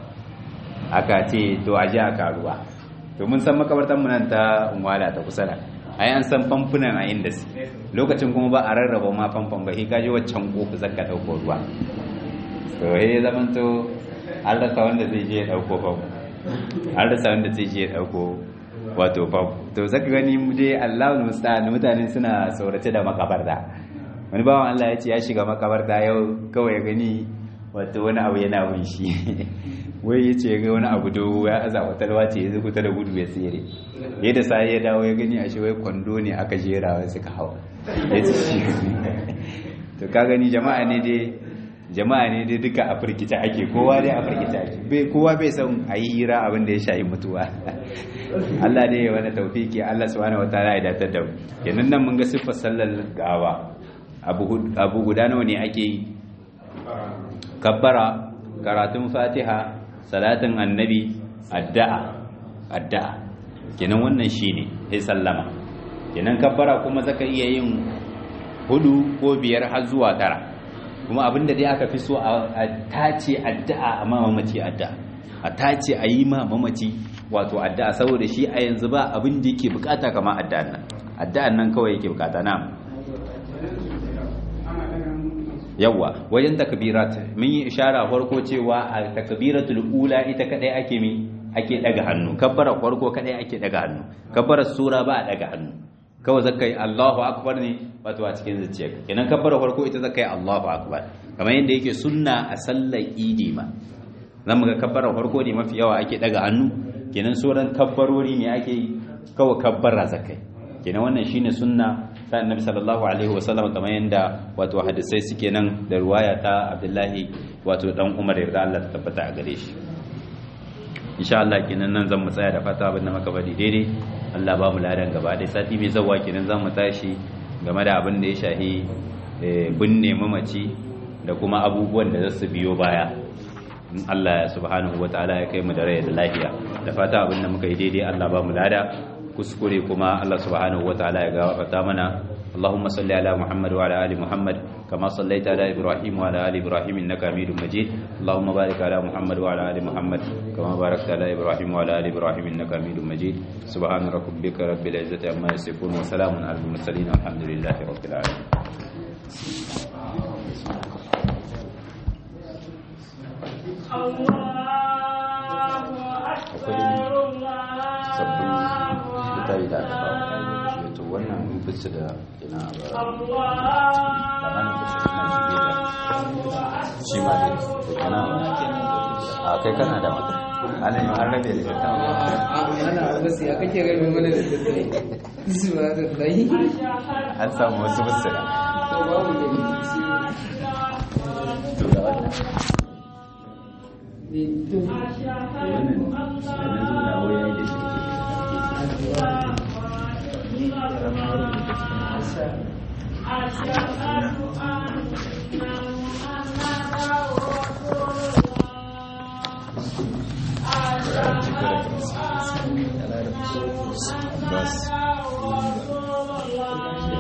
aka ce to a ji aka ruwa to mun san makabartar mu nan ta unwala ta kusa da ai an san famfunan a inda su lokacin kuma ba a rarraba ma famfan ba sai ka je waccan kofu zaka dauko ruwa to he zaman to an rasa wanda zai je ya dauko famfu an rasa wanda zai je ya dauko wato famfu to zaka gani mu je Allahu musta'an mutane suna tsorace da makabarta wani bawan Allah ya ce ya shiga makabarta yau kawai ya gani wato wani abu yana bin shi wai ya ce ga wani abu dogo ya aza watalwa ce ya zukuta da gudu ya tsere ya da sai ya dawo ya gani a shi wai kwando ne aka jera wai suka hawa ya ce shi to ka gani jama'a ne dai jama'a ne dai duka a firkice ake kowa dai a firkice ake bai kowa bai san a yi hira abin da ya shayi mutuwa Allah dai ya wani taufiki Allah subhanahu wataala ya datar da mu kenan nan mun ga siffar sallar gawa abu guda nawa ne ake yi kabbara karatun fatiha salatin annabi addu'a addu'a kenan wannan shine sai sallama kenan kabbara kuma zaka iya yin hudu ko biyar har zuwa tara kuma abinda dai aka fi so a tace addu'a a mamaci addu'a a tace a yi ma mamaci wato addu'a saboda shi a yanzu ba abin da yake bukata kamar addu'an nan addu'an nan kawai yake bukata na yawa wajen takbirat mun yi ishara farko cewa a takbiratul ula ita kadai ake mi ake daga hannu kabbara farko kadai ake daga hannu kabbara sura ba a daga hannu kawai zakai Allahu akbar ne wato a cikin zuciya kenan kabbara farko ita zakai Allahu akbar kamar yadda yake sunna a sallar idi ma zan ga kabbara farko ne mafi yawa ake daga hannu kenan sauran kabbarori ne ake kawai kabbara zakai kenan wannan shine sunna ta annabi sallallahu alaihi wasallam kamar yanda wato hadisai suke nan da riwaya ta Abdullahi wato dan Umar yarda Allah ta tabbata a gare shi insha Allah kenan nan zan mu tsaya da fata abin da muka bari daidai Allah ba mu ladan gaba dai sati mai zawa kenan zan mu tashi game da abin da ya shahi binne mamaci da kuma abubuwan da za su biyo baya in Allah subhanahu wataala ya kai mu da rai da lafiya da fata abin da muka yi daidai Allah ba mu lada kuskure kuma Allah subhanahu wataala ya gafarta mana Allahumma salli ala Muhammad wa ala ali Muhammad kama sallaita ala Ibrahim wa ala ali Ibrahim innaka Hamidum Majid Allahumma barik ala Muhammad wa ala ali Muhammad kama barakta ala Ibrahim wa ala ali Ibrahim innaka Hamidum Majid subhana rabbika rabbil izzati amma yasifun wa salamun alal mursalin walhamdulillahi rabbil alamin tayi da aka kawo to wannan bisa da ina ba zaman da shi na jibe da shi ma da kana a kai kana da mata ana yi har rabe da ta ana wasu ya kake rabe mana da dare zuwa da dai an samu wasu bisa to babu da to ga wannan wannan da na zuna waya da shi bas